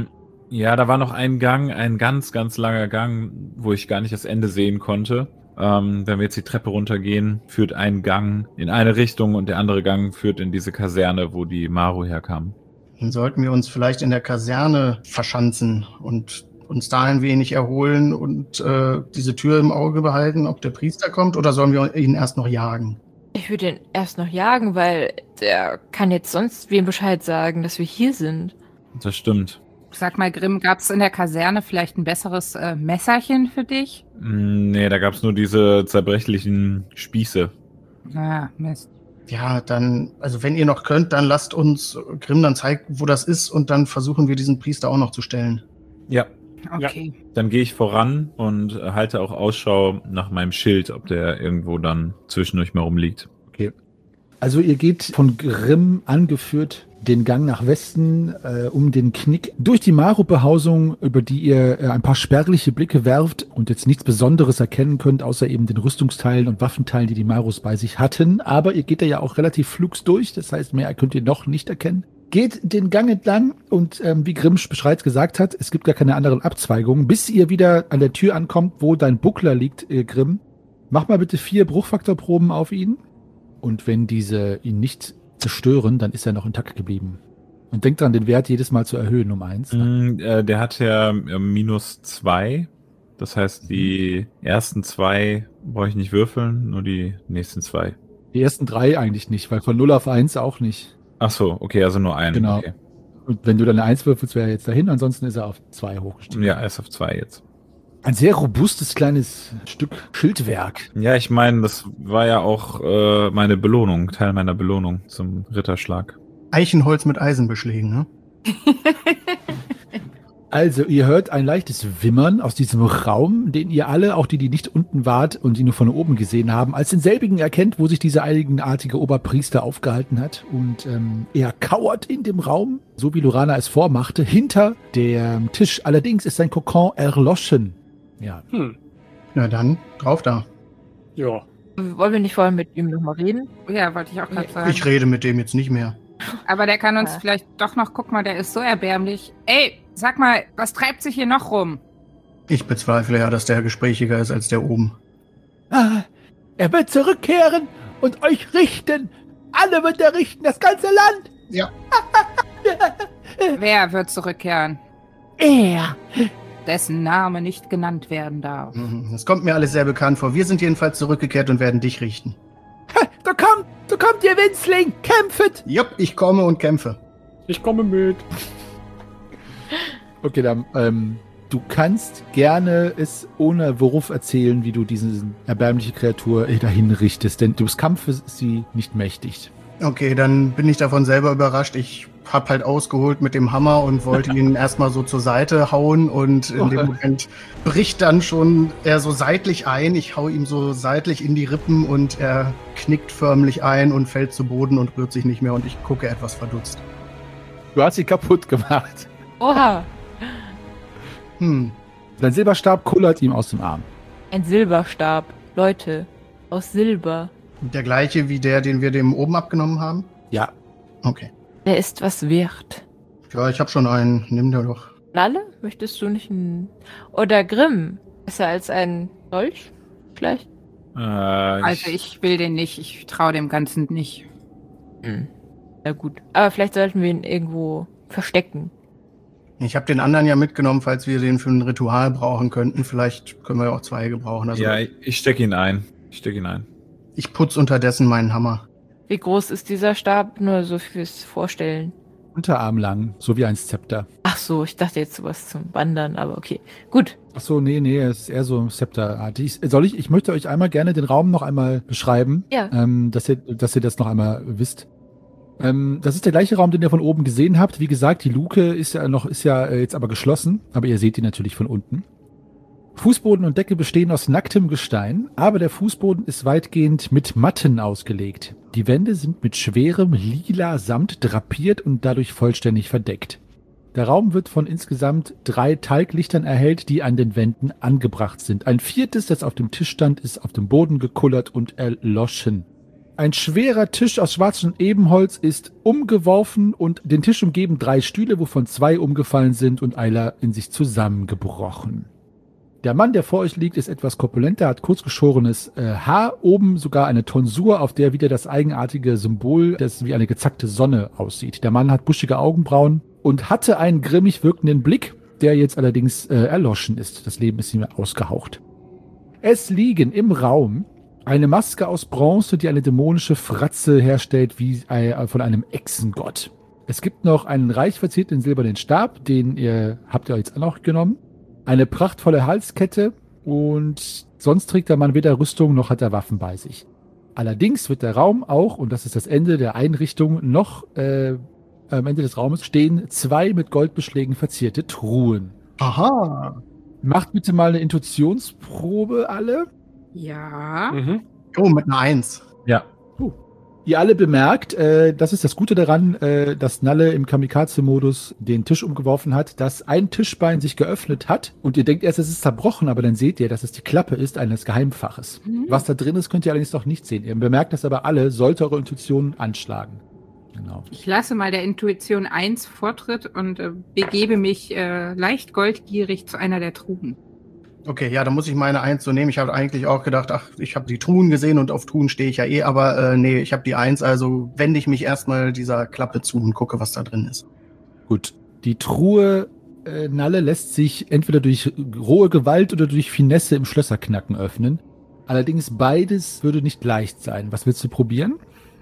Ja, da war noch ein Gang, ein ganz, ganz langer Gang, wo ich gar nicht das Ende sehen konnte. Wenn wir jetzt die Treppe runtergehen, führt ein Gang in eine Richtung und der andere Gang führt in diese Kaserne, wo die Maru herkam. Dann sollten wir uns vielleicht in der Kaserne verschanzen und uns da ein wenig erholen und diese Tür im Auge behalten, ob der Priester kommt, oder sollen wir ihn erst noch jagen? Ich würde ihn erst noch jagen, weil der kann jetzt sonst wem Bescheid sagen, dass wir hier sind. Das stimmt. Sag mal, Grimm, gab's in der Kaserne vielleicht ein besseres Messerchen für dich? Nee, da gab's nur diese zerbrechlichen Spieße. Ah, Mist. Ja, dann, also wenn ihr noch könnt, dann lasst uns Grimm dann zeigen, wo das ist und dann versuchen wir diesen Priester auch noch zu stellen. Ja, Okay. dann gehe ich voran und halte auch Ausschau nach meinem Schild, ob der irgendwo dann zwischendurch mal rumliegt. Okay. Also ihr geht von Grimm angeführt den Gang nach Westen, um den Knick durch die Maru-Behausung, über die ihr ein paar spärliche Blicke werft und jetzt nichts Besonderes erkennen könnt, außer eben den Rüstungsteilen und Waffenteilen, die die Marus bei sich hatten. Aber ihr geht da ja auch relativ flugs durch, das heißt, mehr könnt ihr noch nicht erkennen. Geht den Gang entlang und wie Grimm bereits gesagt hat, es gibt gar keine anderen Abzweigungen, bis ihr wieder an der Tür ankommt, wo dein Buckler liegt, Grimm. Mach mal bitte 4 Bruchfaktorproben auf ihn. Und wenn diese ihn nicht zerstören, dann ist er noch intakt geblieben. Und denkt dran, den Wert jedes Mal zu erhöhen um 1. Der hat ja -2. Das heißt, die ersten 2 brauche ich nicht würfeln, nur die nächsten 2. Die ersten 3 eigentlich nicht, weil von 0 auf 1 auch nicht. Ach so, okay, also nur einen. Genau. Okay. Und wenn du dann eine 1 würfelst, wäre er jetzt dahin, ansonsten ist er auf 2 hochgestiegen. Ja, er ist auf 2 jetzt. Ein sehr robustes kleines Stück Schildwerk. Ja, ich meine, das war ja auch meine Belohnung, Teil meiner Belohnung zum Ritterschlag. Eichenholz mit Eisenbeschlägen, ne? Also, ihr hört ein leichtes Wimmern aus diesem Raum, den ihr alle, auch die nicht unten wart und die nur von oben gesehen haben, als denselbigen erkennt, wo sich dieser eigenartige Oberpriester aufgehalten hat. Und er kauert in dem Raum, so wie Lorana es vormachte, hinter dem Tisch. Allerdings ist sein Kokon erloschen. Ja. Na dann, drauf da. Ja. Wollen wir nicht vorher mit ihm nochmal reden? Ja, wollte ich auch gerade sagen. Ich rede mit dem jetzt nicht mehr. Aber der kann uns vielleicht doch noch, guck mal, der ist so erbärmlich. Ey, sag mal, was treibt sich hier noch rum? Ich bezweifle ja, dass der gesprächiger ist als der oben. Er wird zurückkehren und euch richten. Alle wird er richten, das ganze Land. Ja. Wer wird zurückkehren? Er. Dessen Name nicht genannt werden darf. Das kommt mir alles sehr bekannt vor. Wir sind jedenfalls zurückgekehrt und werden dich richten. Du kommt, ihr Winzling, kämpfet. Jupp, ich komme und kämpfe. Ich komme mit. Okay, dann, du kannst gerne es ohne Wurf erzählen, wie du diese erbärmliche Kreatur dahin richtest, denn durchs Kampfes ist sie nicht mächtig. Okay, dann bin ich davon selber überrascht. Ich hab halt ausgeholt mit dem Hammer und wollte ihn erstmal so zur Seite hauen und in dem Moment bricht dann schon er so seitlich ein. Ich hau ihm so seitlich in die Rippen und er knickt förmlich ein und fällt zu Boden und rührt sich nicht mehr und ich gucke etwas verdutzt. Du hast sie kaputt gemacht. Oha, Hm, Dein Silberstab kullert ihm aus dem Arm. ein Silberstab. Leute, aus Silber. der gleiche wie der, den wir dem oben abgenommen haben? Ja. Okay. Der ist was wert. Ja, ich hab schon einen. Nimm dir doch. Nalle? Möchtest du nicht einen... Oder Grimm? Besser als ein Dolch? Vielleicht? Also ich will den nicht. Ich traue dem Ganzen nicht. Na gut. Aber vielleicht sollten wir ihn irgendwo verstecken. Ich habe den anderen ja mitgenommen, falls wir den für ein Ritual brauchen könnten. Vielleicht können wir auch zwei gebrauchen. Also Ja, ich stecke ihn ein. ich putz unterdessen meinen Hammer. Wie groß ist dieser Stab? Nur so fürs Vorstellen. Unterarm lang, so wie ein Zepter. Ach so, ich dachte jetzt sowas zum Wandern, aber okay. Gut. Ach so, nee, es ist eher so Zepterartig. Ich möchte euch einmal gerne den Raum noch einmal beschreiben, Ja. dass ihr das noch einmal wisst. Das ist der gleiche Raum, den ihr von oben gesehen habt. Wie gesagt, die Luke ist ja jetzt aber geschlossen, aber ihr seht die natürlich von unten. Fußboden und Decke bestehen aus nacktem Gestein, aber der Fußboden ist weitgehend mit Matten ausgelegt. Die Wände sind mit schwerem lila Samt drapiert und dadurch vollständig verdeckt. Der Raum wird von insgesamt 3 Talglichtern erhellt, die an den Wänden angebracht sind. Ein viertes, das auf dem Tisch stand, ist auf dem Boden gekullert und erloschen. Ein schwerer Tisch aus schwarzem Ebenholz ist umgeworfen und den Tisch umgeben 3 Stühle, wovon 2 umgefallen sind und einer in sich zusammengebrochen. Der Mann, der vor euch liegt, ist etwas korpulenter, hat kurzgeschorenes Haar, oben sogar eine Tonsur, auf der wieder das eigenartige Symbol, das wie eine gezackte Sonne aussieht. Der Mann hat buschige Augenbrauen und hatte einen grimmig wirkenden Blick, der jetzt allerdings erloschen ist. Das Leben ist ihm ausgehaucht. Es liegen im Raum eine Maske aus Bronze, die eine dämonische Fratze herstellt, wie von einem Echsengott. Es gibt noch einen reich verzierten silbernen Stab, habt ihr jetzt auch noch genommen. Eine prachtvolle Halskette und sonst trägt der Mann weder Rüstung noch hat er Waffen bei sich. Allerdings wird der Raum auch, und das ist das Ende der Einrichtung, noch am Ende des Raumes stehen 2 mit Goldbeschlägen verzierte Truhen. Aha. Macht bitte mal eine Intuitionsprobe alle. Ja. Mhm. Oh, mit einer 1. Ja. Ihr alle bemerkt, das ist das Gute daran, dass Nalle im Kamikaze-Modus den Tisch umgeworfen hat, dass ein Tischbein sich geöffnet hat und ihr denkt erst, es ist zerbrochen, aber dann seht ihr, dass es die Klappe ist eines Geheimfaches. Was da drin ist, könnt ihr allerdings noch nicht sehen. Ihr bemerkt das aber alle, sollte eure Intuition anschlagen. Genau. Ich lasse mal der Intuition 1 Vortritt und begebe mich leicht goldgierig zu einer der Truhen. Okay, ja, dann muss ich meine 1 so nehmen. Ich habe eigentlich auch gedacht, ich habe die Truhen gesehen und auf Truhen stehe ich ja eh, aber nee, ich habe die 1, also wende ich mich erstmal dieser Klappe zu und gucke, was da drin ist. Gut. Die Truhe Nalle lässt sich entweder durch rohe Gewalt oder durch Finesse im Schlösserknacken öffnen. Allerdings beides würde nicht leicht sein. Was willst du probieren?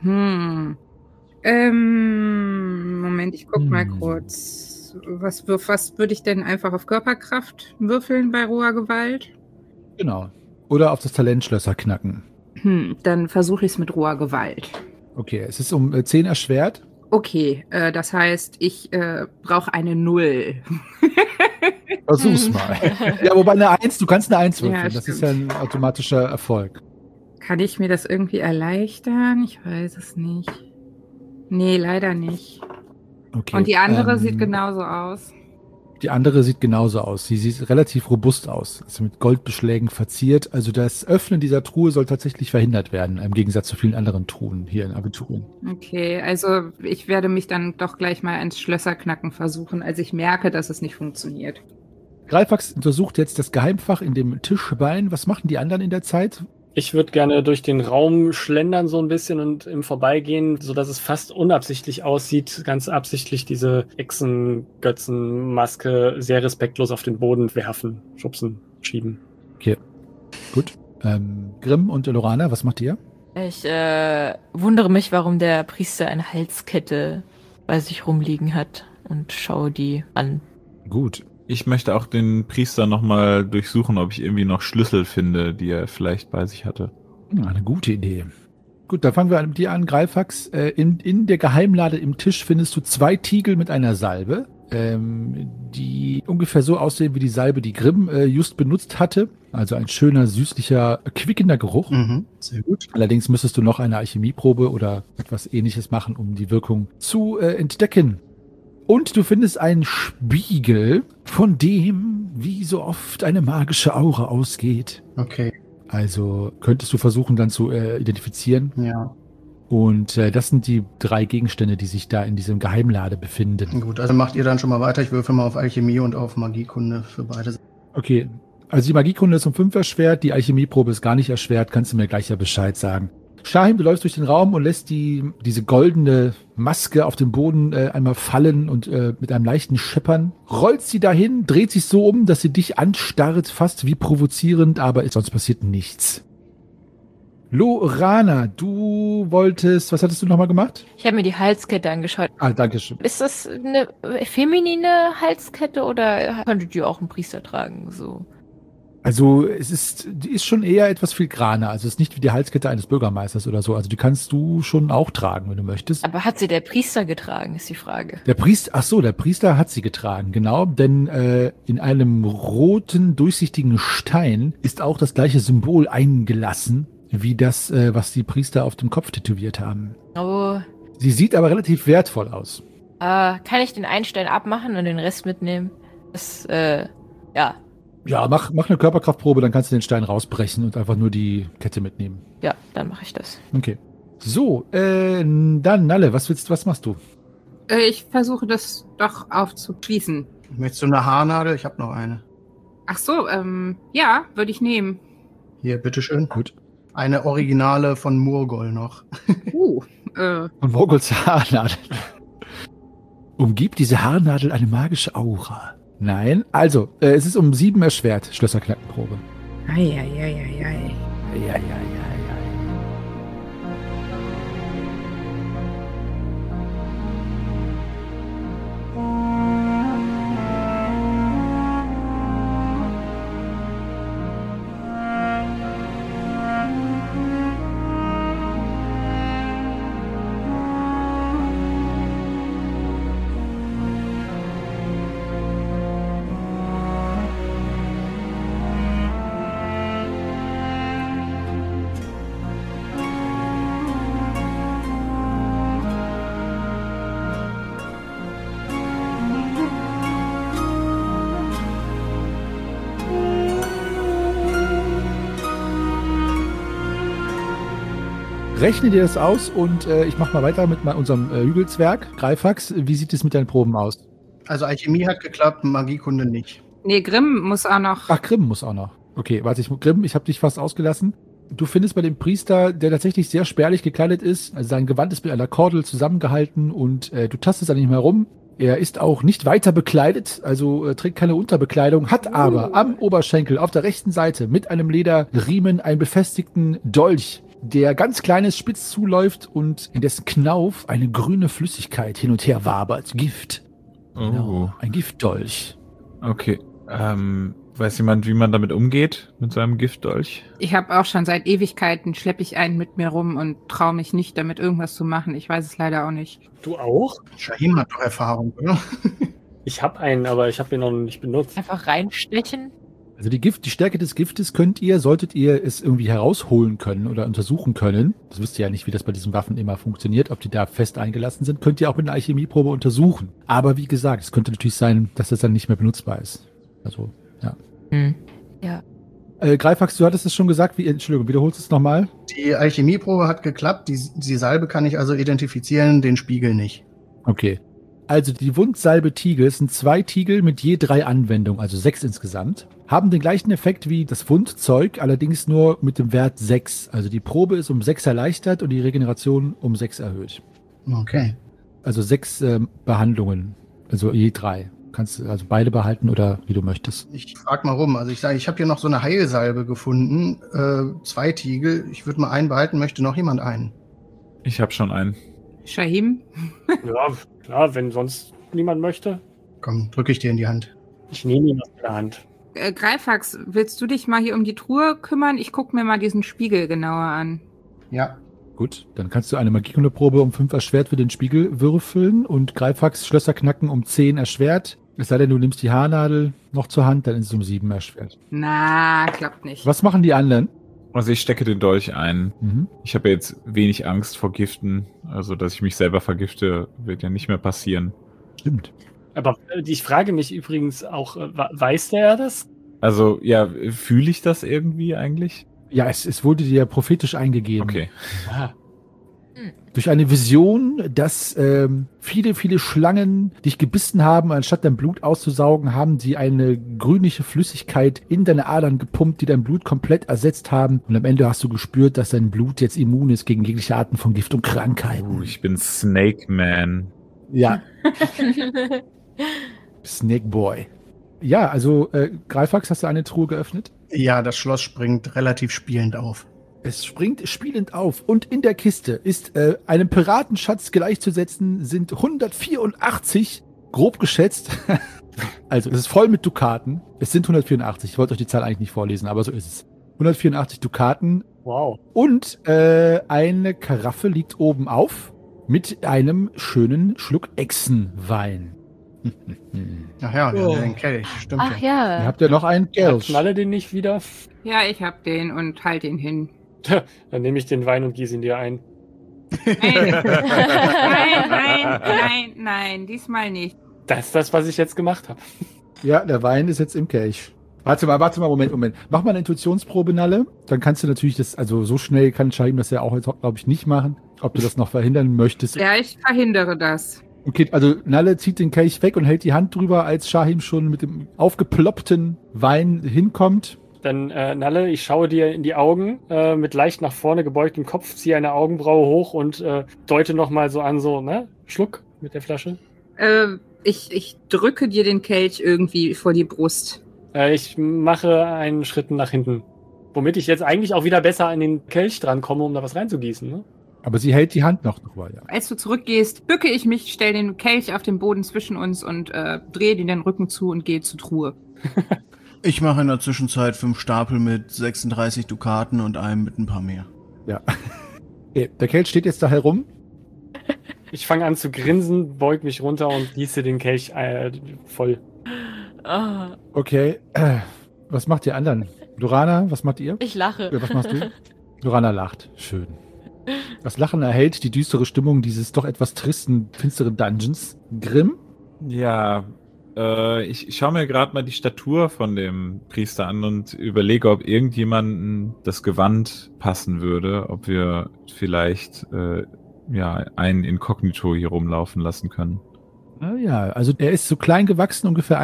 Moment, ich guck mal kurz. Was würde ich denn einfach auf Körperkraft würfeln bei roher Gewalt? Genau. Oder auf das Talent Schlösserknacken. Dann versuche ich es mit roher Gewalt. Okay, es ist um 10 erschwert. Okay, das heißt, ich brauche eine 0. Versuch's mal. Ja, wobei eine 1, du kannst eine 1 würfeln. Ja, das ist stimmt. ja ein automatischer Erfolg. Kann ich mir das irgendwie erleichtern? Ich weiß es nicht. Nee, leider nicht. Okay. Und die andere sieht genauso aus. Die andere sieht genauso aus. Sie sieht relativ robust aus. Ist mit Goldbeschlägen verziert. Also das Öffnen dieser Truhe soll tatsächlich verhindert werden, im Gegensatz zu vielen anderen Truhen hier in Aventurien. Okay, also ich werde mich dann doch gleich mal ins Schlösserknacken versuchen, als ich merke, dass es nicht funktioniert. Greifax untersucht jetzt das Geheimfach in dem Tischbein. Was machen die anderen in der Zeit? Ich würde gerne durch den Raum schlendern so ein bisschen und im Vorbeigehen, sodass es fast unabsichtlich aussieht, ganz absichtlich diese Echsengötzenmaske sehr respektlos auf den Boden werfen, schubsen, schieben. Okay, gut. Grimm und Lorana, was macht ihr? Ich wundere mich, warum der Priester eine Halskette bei sich rumliegen hat und schaue die an. Gut. Ich möchte auch den Priester nochmal durchsuchen, ob ich irgendwie noch Schlüssel finde, die er vielleicht bei sich hatte. Eine gute Idee. Gut, dann fangen wir mit dir an, Greifax. In der Geheimlade im Tisch findest du 2 Tiegel mit einer Salbe, die ungefähr so aussehen wie die Salbe, die Grimm just benutzt hatte. Also ein schöner, süßlicher, quickender Geruch. Sehr gut. Allerdings müsstest du noch eine Alchemieprobe oder etwas Ähnliches machen, um die Wirkung zu entdecken. Und du findest einen Spiegel, von dem, wie so oft, eine magische Aura ausgeht. Okay, Also könntest du versuchen, dann zu identifizieren. ja. Und das sind die 3 Gegenstände, die sich da in diesem Geheimlade befinden. Gut, also macht ihr dann schon mal weiter. Ich würfel mal auf Alchemie und auf Magiekunde für beide. Okay, also die Magiekunde ist um 5 erschwert, die Alchemieprobe ist gar nicht erschwert, kannst du mir gleich ja Bescheid sagen. Shahim, du läufst durch den Raum und lässt diese goldene Maske auf dem Boden einmal fallen und mit einem leichten Scheppern rollst sie dahin, dreht sich so um, dass sie dich anstarrt, fast wie provozierend, aber sonst passiert nichts. Lorana, du wolltest, was hattest du nochmal gemacht? Ich habe mir die Halskette angeschaut. Danke schön. Ist das eine feminine Halskette oder könnte die auch ein Priester tragen? So. Also die ist schon eher etwas filigraner. Also es ist nicht wie die Halskette eines Bürgermeisters oder so. Also die kannst du schon auch tragen, wenn du möchtest. Aber hat sie der Priester getragen, ist die Frage. Der Priester hat sie getragen, genau. Denn in einem roten, durchsichtigen Stein ist auch das gleiche Symbol eingelassen, wie das, was die Priester auf dem Kopf tätowiert haben. Oh. Sie sieht aber relativ wertvoll aus. Kann ich den einen Stein abmachen und den Rest mitnehmen? Das, ja. Ja, mach eine Körperkraftprobe, dann kannst du den Stein rausbrechen und einfach nur die Kette mitnehmen. Ja, dann mache ich das. Okay. So, dann Nalle, was machst du? Ich versuche das doch aufzuschließen. Möchtest du eine Haarnadel? Ich habe noch eine. Ach so, ja, würde ich nehmen. Hier, bitteschön. Gut. Eine Originale von Murgol noch. Und Morgols Haarnadel. Umgibt diese Haarnadel eine magische Aura? Nein. Also, es ist um 7 erschwert, Schlösserknackenprobe. Eieieiei. Ja. Rechne dir das aus und ich mache mal weiter mit unserem Hügelzwerg, Greifax. Wie sieht es mit deinen Proben aus? Also Alchemie hat geklappt, Magiekunde nicht. Nee, Grimm muss auch noch. Ach, Grimm muss auch noch. Okay, warte, Grimm, ich habe dich fast ausgelassen. Du findest bei dem Priester, der tatsächlich sehr spärlich gekleidet ist, also sein Gewand ist mit einer Kordel zusammengehalten und du tastest an ihm herum. Er ist auch nicht weiter bekleidet, also trägt keine Unterbekleidung, hat aber am Oberschenkel auf der rechten Seite mit einem Lederriemen einen befestigten Dolch, der ganz kleines spitz zuläuft und in dessen Knauf eine grüne Flüssigkeit hin und her wabert. Gift. Oh. Genau, ein Giftdolch. Okay. Weiß jemand, wie man damit umgeht, mit seinem Giftdolch? Ich habe auch schon seit Ewigkeiten, schleppe ich einen mit mir rum und traue mich nicht, damit irgendwas zu machen. Ich weiß es leider auch nicht. Du auch? Shahim hat doch Erfahrung, oder? Ich habe einen, aber ich habe ihn noch nicht benutzt. Einfach reinstechen. Also die Stärke des Giftes solltet ihr es irgendwie herausholen können oder untersuchen können. Das wisst ihr ja nicht, wie das bei diesen Waffen immer funktioniert, ob die da fest eingelassen sind, könnt ihr auch mit einer Alchemieprobe untersuchen. Aber wie gesagt, es könnte natürlich sein, dass das dann nicht mehr benutzbar ist. Also, ja. Ja. Greifax, du hattest es schon gesagt, Entschuldigung, wiederholst du es nochmal? Die Alchemieprobe hat geklappt, die Salbe kann ich also identifizieren, den Spiegel nicht. Okay. Also die Wundsalbe Tigel sind 2 Tigel mit je 3 Anwendungen, also 6 insgesamt. Haben den gleichen Effekt wie das Wundzeug, allerdings nur mit dem Wert 6. Also die Probe ist um 6 erleichtert und die Regeneration um 6 erhöht. Okay. Also 6 Behandlungen, also je 3. Kannst du also beide behalten oder wie du möchtest. Ich frage mal rum. Also ich sage, ich habe hier noch so eine Heilsalbe gefunden. 2 Tiegel. Ich würde mal einen behalten. Möchte noch jemand einen? Ich habe schon einen. Shahim? Ja, wenn sonst niemand möchte. Komm, drücke ich dir in die Hand. Ich nehme ihn aus der Hand. Greifax, willst du dich mal hier um die Truhe kümmern? Ich gucke mir mal diesen Spiegel genauer an. Ja. Gut, dann kannst du eine Magiekundeprobe um 5 erschwert für den Spiegel würfeln und Greifax Schlösser knacken um 10 erschwert. Es sei denn, du nimmst die Haarnadel noch zur Hand, dann ist es um 7 erschwert. Na, klappt nicht. Was machen die anderen? Also ich stecke den Dolch ein. Ich habe jetzt wenig Angst vor Giften. Also, dass ich mich selber vergifte, wird ja nicht mehr passieren. Stimmt. Aber ich frage mich übrigens auch, weiß der das? Also, ja, fühle ich das irgendwie eigentlich? Ja, es wurde dir prophetisch eingegeben. Okay. Durch eine Vision, dass viele, viele Schlangen dich gebissen haben, anstatt dein Blut auszusaugen, haben sie eine grünliche Flüssigkeit in deine Adern gepumpt, die dein Blut komplett ersetzt haben. Und am Ende hast du gespürt, dass dein Blut jetzt immun ist gegen jegliche Arten von Gift und Krankheiten. Ich bin Snake Man. Ja. Snake Boy. Ja, also Greifax, hast du eine Truhe geöffnet? Ja, das Schloss springt relativ spielend auf. Es springt spielend auf und in der Kiste ist einem Piratenschatz gleichzusetzen, sind 184, grob geschätzt. Also es ist voll mit Dukaten. Es sind 184, ich wollte euch die Zahl eigentlich nicht vorlesen, aber so ist es. 184 Dukaten. Wow. Und eine Karaffe liegt oben auf mit einem schönen Schluck Echsenwein. Ach ja, wir haben den Kelch, stimmt Ach ja. Ihr ja. habt ja noch einen Hat Kelch. Knalle den nicht wieder? Ja, ich hab den und halt ihn hin. Dann nehme ich den Wein und gieße ihn dir ein. Nein, diesmal nicht. Das ist das, was ich jetzt gemacht habe. Ja, der Wein ist jetzt im Kelch. Warte mal, Moment. Mach mal eine Intuitionsprobe, Nalle. Dann kannst du natürlich das, also so schnell kann Shahim das ja auch jetzt, glaube ich, nicht machen. Ob du das noch verhindern möchtest. Ja, ich verhindere das. Okay, also Nalle zieht den Kelch weg und hält die Hand drüber, als Shahim schon mit dem aufgeploppten Wein hinkommt. Dann, Nalle, ich schaue dir in die Augen, mit leicht nach vorne gebeugtem Kopf, ziehe eine Augenbraue hoch und deute nochmal so an, so, ne? Schluck mit der Flasche. Ich drücke dir den Kelch irgendwie vor die Brust. Ich mache einen Schritt nach hinten. Womit ich jetzt eigentlich auch wieder besser an den Kelch dran komme, um da was reinzugießen, ne? Aber sie hält die Hand noch drüber, ja. Als du zurückgehst, bücke ich mich, stell den Kelch auf den Boden zwischen uns und drehe dir den Rücken zu und gehe zur Truhe. Ich mache in der Zwischenzeit 5 Stapel mit 36 Dukaten und einem mit ein paar mehr. Ja. Okay, der Kelch steht jetzt da herum. Ich fange an zu grinsen, beug mich runter und gieße den Kelch voll. Ah, Okay, was macht ihr anderen? Lorana, was macht ihr? ich lache. Ja, was machst du? Lorana lacht. Schön. Das Lachen erhält die düstere Stimmung dieses doch etwas tristen, finsteren Dungeons. Grimm? Ja, ich schaue mir gerade mal die Statur von dem Priester an und überlege, ob irgendjemandem das Gewand passen würde, ob wir vielleicht einen Inkognito hier rumlaufen lassen können. Ja, also er ist so klein gewachsen, ungefähr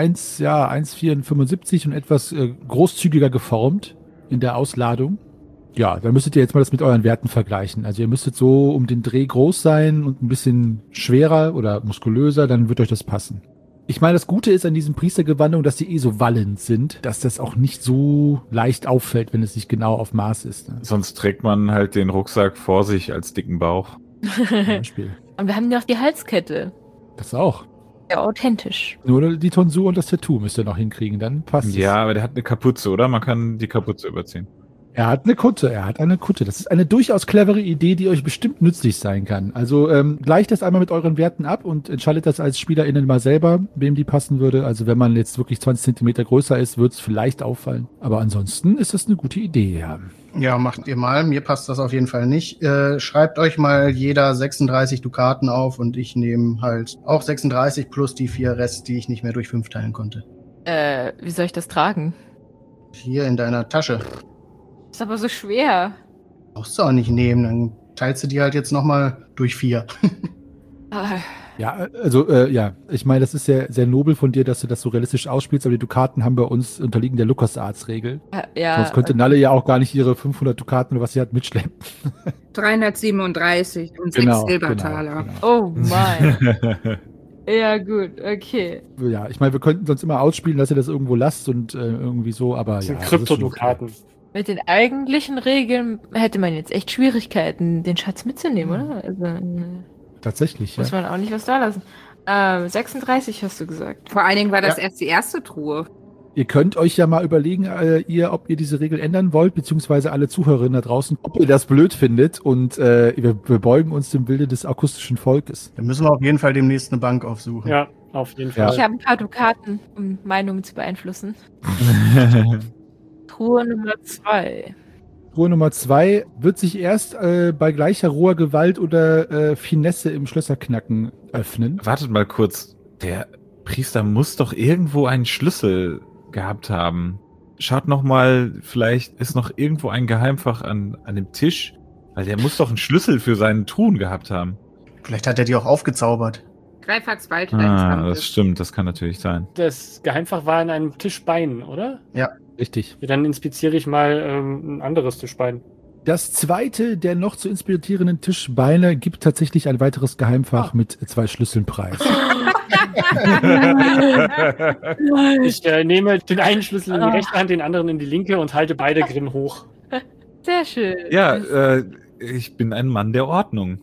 1,74 und etwas großzügiger geformt in der Ausladung. Ja, dann müsstet ihr jetzt mal das mit euren Werten vergleichen. Also ihr müsstet so um den Dreh groß sein und ein bisschen schwerer oder muskulöser, dann wird euch das passen. Ich meine, das Gute ist an diesen Priestergewandungen, dass die so wallend sind, dass das auch nicht so leicht auffällt, wenn es nicht genau auf Maß ist. Ne? Sonst trägt man halt den Rucksack vor sich als dicken Bauch. Zum Beispiel. Und wir haben ja noch die Halskette. Das auch. Ja, authentisch. Nur die Tonsur und das Tattoo müsst ihr noch hinkriegen, dann passt es. Ja, aber der hat eine Kapuze, oder? Man kann die Kapuze überziehen. Er hat eine Kutte. Das ist eine durchaus clevere Idee, die euch bestimmt nützlich sein kann. Also gleicht das einmal mit euren Werten ab und entscheidet das als SpielerInnen mal selber, wem die passen würde. Also wenn man jetzt wirklich 20 Zentimeter größer ist, wird es vielleicht auffallen. Aber ansonsten ist das eine gute Idee, ja. Ja, macht ihr mal. Mir passt das auf jeden Fall nicht. Schreibt euch mal jeder 36 Dukaten auf und ich nehme halt auch 36 plus die 4 Rest, die ich nicht mehr durch 5 teilen konnte. Wie soll ich das tragen? Hier in deiner Tasche. Ist aber so schwer. Brauchst du auch nicht nehmen, dann teilst du die halt jetzt nochmal durch 4. Ja, also, ja, ich meine, das ist sehr, sehr nobel von dir, dass du das so realistisch ausspielst, aber die Dukaten haben bei uns unterliegen der LucasArts-Regel. Ja, Sonst könnte Nalle ja auch gar nicht ihre 500 Dukaten oder was sie hat mitschleppen. 337 und 6 Silbertaler. Genau. Oh mein. Ja, gut, okay. Ja, ich meine, wir könnten sonst immer ausspielen, dass ihr das irgendwo lasst und irgendwie so, aber Das ja. sind das ist schon Kryptodukaten. Mit den eigentlichen Regeln hätte man jetzt echt Schwierigkeiten, den Schatz mitzunehmen, oder? Also, Tatsächlich, ja. muss man auch nicht was da lassen. 36 hast du gesagt. Vor allen Dingen war das Ja. erst die erste Truhe. Ihr könnt euch ja mal überlegen, ob ihr diese Regel ändern wollt, beziehungsweise alle Zuhörerinnen da draußen, ob ihr das blöd findet und wir beugen uns dem Wilde des akustischen Volkes. Dann müssen wir auf jeden Fall demnächst eine Bank aufsuchen. Ja, auf jeden Ja. Fall. Ich habe ein paar Dukaten, um Meinungen zu beeinflussen. Truhe Nummer 2. Truhe Nummer 2 wird sich erst bei gleicher roher Gewalt oder Finesse im Schlösserknacken öffnen. Wartet mal kurz. Der Priester muss doch irgendwo einen Schlüssel gehabt haben. Schaut noch mal, vielleicht ist noch irgendwo ein Geheimfach an dem Tisch. Weil der muss doch einen Schlüssel für seinen Truhen gehabt haben. Vielleicht hat er die auch aufgezaubert. Greifax Wald oder ins Ah, Amt. das stimmt, das kann natürlich sein. Das Geheimfach war in einem Tischbein, oder? Richtig. Ja, dann inspiziere ich mal ein anderes Tischbein. Das zweite der noch zu inspirierenden Tischbeine gibt tatsächlich ein weiteres Geheimfach mit 2 Schlüsseln preis. Ich nehme den einen Schlüssel in die rechte Hand, den anderen in die linke und halte beide grimm hoch. Sehr schön. Ja, ich bin ein Mann der Ordnung.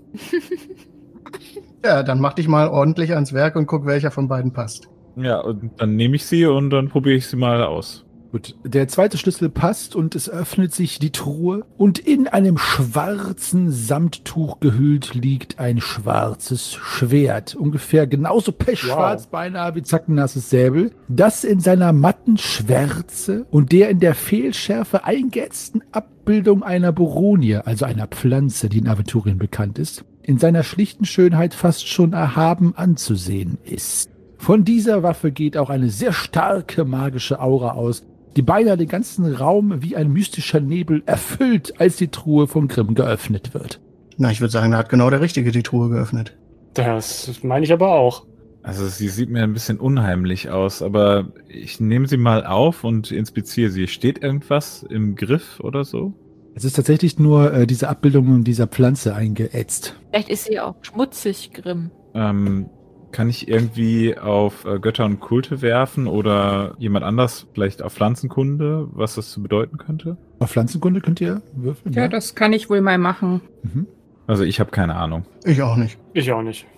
Ja, dann mach dich mal ordentlich ans Werk und guck, welcher von beiden passt. Ja, und dann nehme ich sie und dann probiere ich sie mal aus. Gut, der zweite Schlüssel passt und es öffnet sich die Truhe und in einem schwarzen Samttuch gehüllt liegt ein schwarzes Schwert, ungefähr genauso pechschwarz beinahe wie zackennasses Säbel, das in seiner matten Schwärze und der in der Fehlschärfe eingeätzten Abbildung einer Boronie, also einer Pflanze, die in Aventurien bekannt ist, in seiner schlichten Schönheit fast schon erhaben anzusehen ist. Von dieser Waffe geht auch eine sehr starke magische Aura aus, die beinahe den ganzen Raum wie ein mystischer Nebel erfüllt, als die Truhe von Grimm geöffnet wird. Na, ich würde sagen, da hat genau der Richtige die Truhe geöffnet. Das meine ich aber auch. Also sie sieht mir ein bisschen unheimlich aus, aber ich nehme sie mal auf und inspiziere sie. Steht irgendwas im Griff oder so? Es ist tatsächlich nur diese Abbildung dieser Pflanze eingeätzt. Vielleicht ist sie auch schmutzig, Grimm. Kann ich irgendwie auf Götter und Kulte werfen oder jemand anders, vielleicht auf Pflanzenkunde, was das zu bedeuten könnte? Auf Pflanzenkunde könnt ihr würfeln? Ja, das kann ich wohl mal machen. Mhm. Also ich habe keine Ahnung. Ich auch nicht. Ich auch nicht.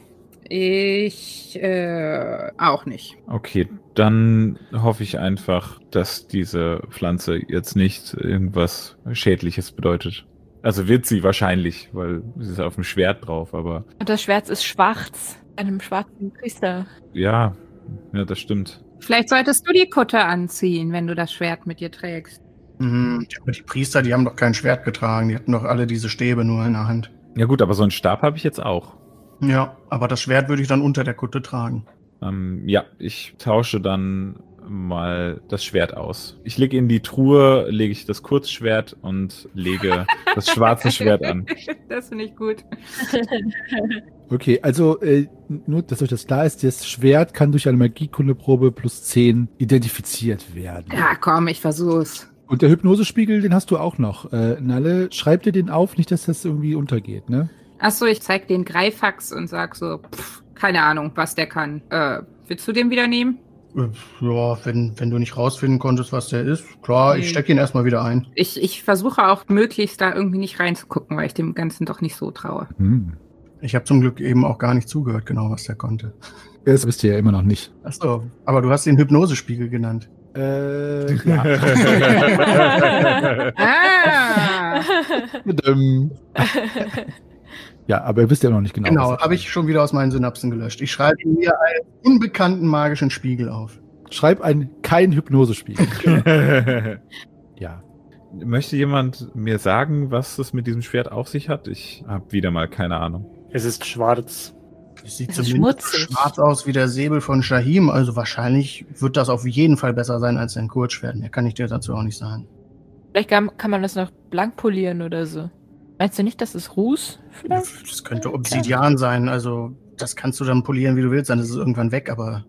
Ich auch nicht. Okay, dann hoffe ich einfach, dass diese Pflanze jetzt nicht irgendwas Schädliches bedeutet. Also wird sie wahrscheinlich, weil sie ist auf dem Schwert drauf, aber Und das Schwert ist schwarz. Einem schwarzen Priester. ja, das stimmt. Vielleicht solltest du die Kutte anziehen, wenn du das Schwert mit dir trägst. Mhm. Aber die Priester, die haben doch kein Schwert getragen. Die hatten doch alle diese Stäbe nur in der Hand. Ja gut, aber so einen Stab habe ich jetzt auch. Ja, aber das Schwert würde ich dann unter der Kutte tragen. Ja, ich tausche dann mal das Schwert aus. Ich lege in die Truhe, lege ich das Kurzschwert und lege das schwarze Schwert an. Das finde ich gut. Okay, also nur, dass euch das klar ist, das Schwert kann durch eine Magiekundeprobe plus 10 identifiziert werden. Ja, komm, ich versuch's. Und der Hypnosespiegel, den hast du auch noch. Nalle, schreib dir den auf, nicht, dass das irgendwie untergeht, ne? Achso, ich zeig den Greifax und sag so, keine Ahnung, was der kann. Willst du den wieder nehmen? Ja, wenn du nicht rausfinden konntest, was der ist, klar, ich stecke ihn erstmal wieder ein. Ich versuche auch möglichst da irgendwie nicht reinzugucken, weil ich dem Ganzen doch nicht so traue. Ich habe zum Glück eben auch gar nicht zugehört, genau, was der konnte. Das wisst ihr ja immer noch nicht. Achso, aber du hast den Hypnosespiegel genannt. Ja. Ah! Ja, aber ihr wisst ja noch nicht genau. Genau, was er habe ich schon wieder aus meinen Synapsen gelöscht. Ich schreibe mir einen unbekannten magischen Spiegel auf. kann. Schreib kein Hypnosespiegel. Ja. Möchte jemand mir sagen, was es mit diesem Schwert auf sich hat? Ich habe wieder mal keine Ahnung. Es ist schwarz. Es sieht Es ist zumindest schmutzig. schwarz aus wie der Säbel von Shahim, also wahrscheinlich wird das auf jeden Fall besser sein als ein Kurzschwert. Mehr kann ich dir dazu auch nicht sagen. Vielleicht kann man das noch blank polieren oder so. Meinst du nicht, das ist Ruß? Vielleicht? Das könnte Obsidian sein, also Das kannst du dann polieren, wie du willst, dann ist es irgendwann weg, aber...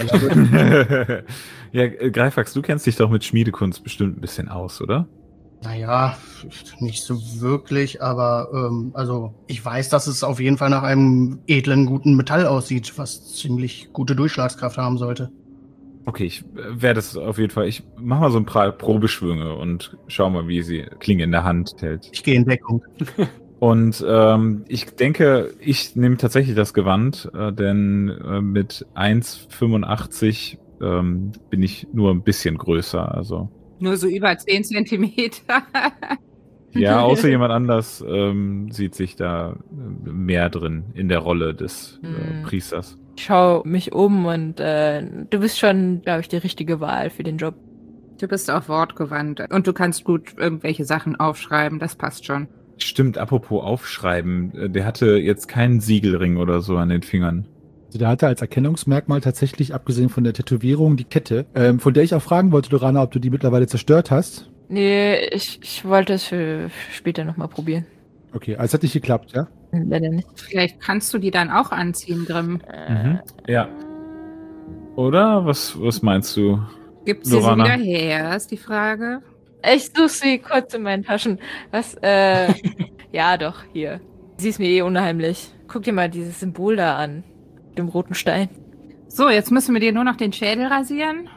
Ja, Greifax, du kennst dich doch mit Schmiedekunst bestimmt ein bisschen aus, oder? Naja, nicht so wirklich, aber also ich weiß, dass es auf jeden Fall nach einem edlen, guten Metall aussieht, was ziemlich gute Durchschlagskraft haben sollte. Okay, ich werde es auf jeden Fall. Ich mache mal so ein paar Probeschwünge und schau mal, wie sie Klinge in der Hand hält. Ich gehe in Deckung. Und ich denke, ich nehme tatsächlich das Gewand, denn mit 1,85 bin ich nur ein bisschen größer. Also Nur so über 10 Zentimeter. ja, außer jemand anders sieht sich da mehr drin in der Rolle des Priesters. Ich schau mich um und du bist schon, glaube ich, die richtige Wahl für den Job. Du bist auch wortgewandt und du kannst gut irgendwelche Sachen aufschreiben, das passt schon. Stimmt, apropos aufschreiben, der hatte jetzt keinen Siegelring oder so an den Fingern. Also der hatte als Erkennungsmerkmal tatsächlich, abgesehen von der Tätowierung, die Kette, von der ich auch fragen wollte, Lorana, ob du die mittlerweile zerstört hast. Nee, ich wollte es für später nochmal probieren. Okay, also es hat nicht geklappt, ja? Leider nicht. Vielleicht kannst du die dann auch anziehen, Grimm. Ja. Oder? Was meinst du? Gibt sie Lorana? wieder her, ist die Frage. Ich suche sie kurz in meinen Taschen. Was? Ja, doch, hier. Sie ist mir eh unheimlich. Guck dir mal dieses Symbol da an. Mit dem roten Stein. So, jetzt müssen wir dir nur noch den Schädel rasieren.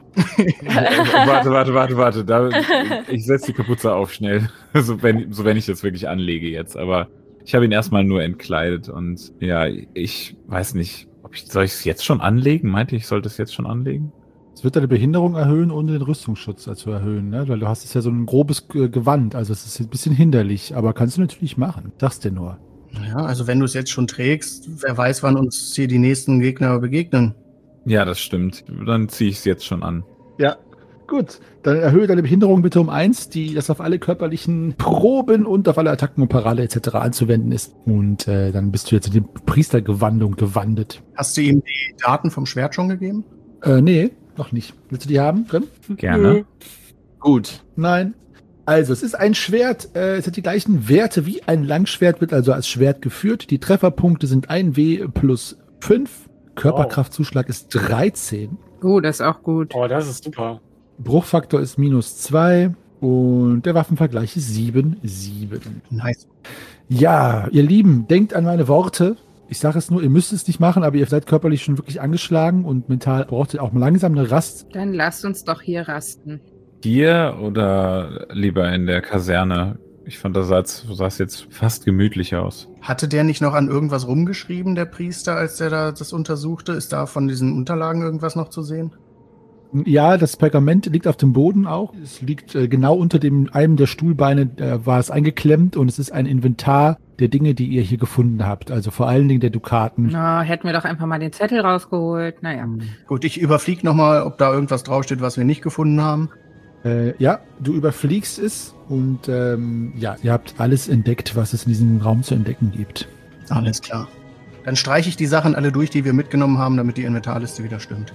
Warte. Ich setze die Kapuze auf schnell. So wenn ich das wirklich anlege jetzt. Aber ich habe ihn erstmal nur entkleidet. Und ja, ich weiß nicht, soll ich es jetzt schon anlegen? Meinte ich sollte es jetzt schon anlegen? Es wird deine Behinderung erhöhen, ohne den Rüstungsschutz zu erhöhen, ne? Weil du hast es ja so ein grobes Gewand, also es ist ein bisschen hinderlich, aber kannst du natürlich machen. Sag's dir nur. Ja, also wenn du es jetzt schon trägst, wer weiß, wann uns hier die nächsten Gegner begegnen. Ja, das stimmt. Dann ziehe ich es jetzt schon an. Ja, gut. Dann erhöhe deine Behinderung bitte um 1, das auf alle körperlichen Proben und auf alle Attacken und Parade etc. anzuwenden ist. Und dann bist du jetzt in die Priestergewandung gewandet. Hast du ihm die Daten vom Schwert schon gegeben? Nee, noch nicht. Willst du die haben, Grimm? Gerne. Gut. Nein. Also, es ist ein Schwert, es hat die gleichen Werte wie ein Langschwert, wird also als Schwert geführt. Die Trefferpunkte sind 1W plus 5. Körperkraftzuschlag ist 13. Das ist auch gut. Oh, das ist super. Bruchfaktor ist -2 und der Waffenvergleich ist 7,7. Nice. Ja, ihr Lieben, denkt an meine Worte. Ich sage es nur, ihr müsst es nicht machen, aber ihr seid körperlich schon wirklich angeschlagen und mental braucht ihr auch langsam eine Rast. Dann lasst uns doch hier rasten. Hier oder lieber in der Kaserne? Ich fand, das sah jetzt fast gemütlich aus. Hatte der nicht noch an irgendwas rumgeschrieben, der Priester, als der da das untersuchte? Ist da von diesen Unterlagen irgendwas noch zu sehen? Ja, das Pergament liegt auf dem Boden auch. Es liegt genau unter einem der Stuhlbeine, war es eingeklemmt und es ist ein Inventar der Dinge, die ihr hier gefunden habt. Also vor allen Dingen der Dukaten. Na, hätten wir doch einfach mal den Zettel rausgeholt. Naja. Gut, ich überfliege nochmal, ob da irgendwas draufsteht, was wir nicht gefunden haben. Ja, du überfliegst es und ja, ihr habt alles entdeckt, was es in diesem Raum zu entdecken gibt. Alles klar. Dann streiche ich die Sachen alle durch, die wir mitgenommen haben, damit die Inventarliste wieder stimmt.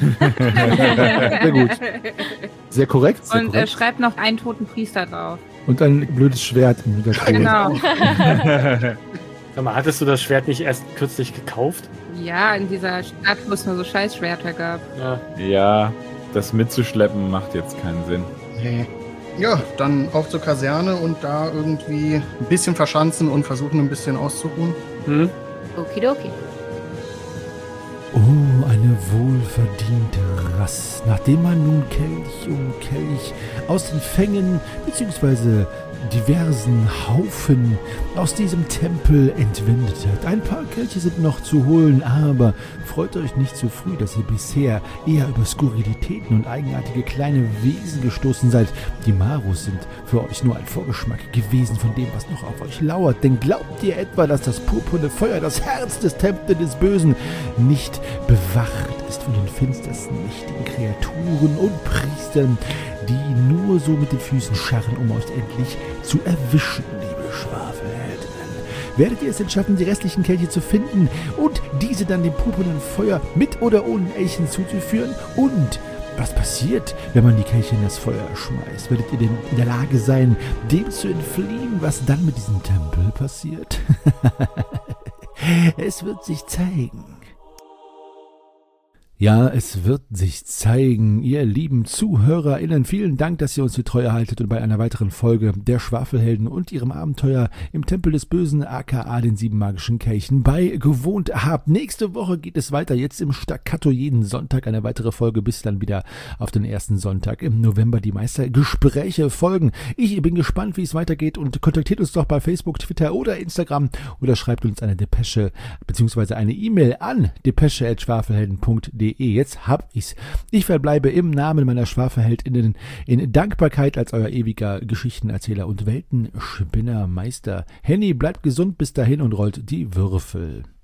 Sehr gut. Sehr korrekt. Sehr Und korrekt. schreibt noch einen toten Priester drauf. Und ein blödes Schwert im Hintergrund. Genau. Sag mal, hattest du das Schwert nicht erst kürzlich gekauft? Ja, in dieser Stadt, wo es nur so Scheißschwerter gab. Ja. Ja, das mitzuschleppen macht jetzt keinen Sinn. Nee. Ja, dann auf zur Kaserne und da irgendwie ein bisschen verschanzen und versuchen ein bisschen auszuruhen. Hm? Okidoki. Oh, eine wohlverdiente Rast, nachdem man nun Kelch um Kelch aus den Fängen bzw. diversen Haufen aus diesem Tempel entwendet hat. Ein paar Kelche sind noch zu holen, aber freut euch nicht zu früh, dass ihr bisher eher über Skurrilitäten und eigenartige kleine Wesen gestoßen seid. Die Marus sind für euch nur ein Vorgeschmack gewesen von dem, was noch auf euch lauert. Denn glaubt ihr etwa, dass das purpurne Feuer, das Herz des Tempels des Bösen, nicht bewacht ist von den finstersten, mächtigen Kreaturen und Priestern, die nur so mit den Füßen scharren, um euch endlich zu erwischen, liebe Schwafelhelden. Werdet ihr es denn schaffen, die restlichen Kelche zu finden und diese dann dem purpurnen Feuer mit oder ohne Elchen zuzuführen? Und was passiert, wenn man die Kelche in das Feuer schmeißt? Werdet ihr denn in der Lage sein, dem zu entfliehen, was dann mit diesem Tempel passiert? Es wird sich zeigen. Ja, es wird sich zeigen, ihr lieben ZuhörerInnen. Vielen Dank, dass ihr uns die Treue haltet und bei einer weiteren Folge der Schwafelhelden und ihrem Abenteuer im Tempel des Bösen, aka den 7 magischen Kelchen, beigewohnt habt. Nächste Woche geht es weiter, jetzt im Staccato jeden Sonntag eine weitere Folge, bis dann wieder auf den ersten Sonntag im November die Meistergespräche folgen. Ich bin gespannt, wie es weitergeht und kontaktiert uns doch bei Facebook, Twitter oder Instagram oder schreibt uns eine Depesche bzw. eine E-Mail an depesche@schwafelhelden.de. Jetzt hab ich's. Ich verbleibe im Namen meiner SchwafelheldInnen in Dankbarkeit als euer ewiger Geschichtenerzähler und Weltenspinnermeister. Henny, bleibt gesund bis dahin und rollt die Würfel.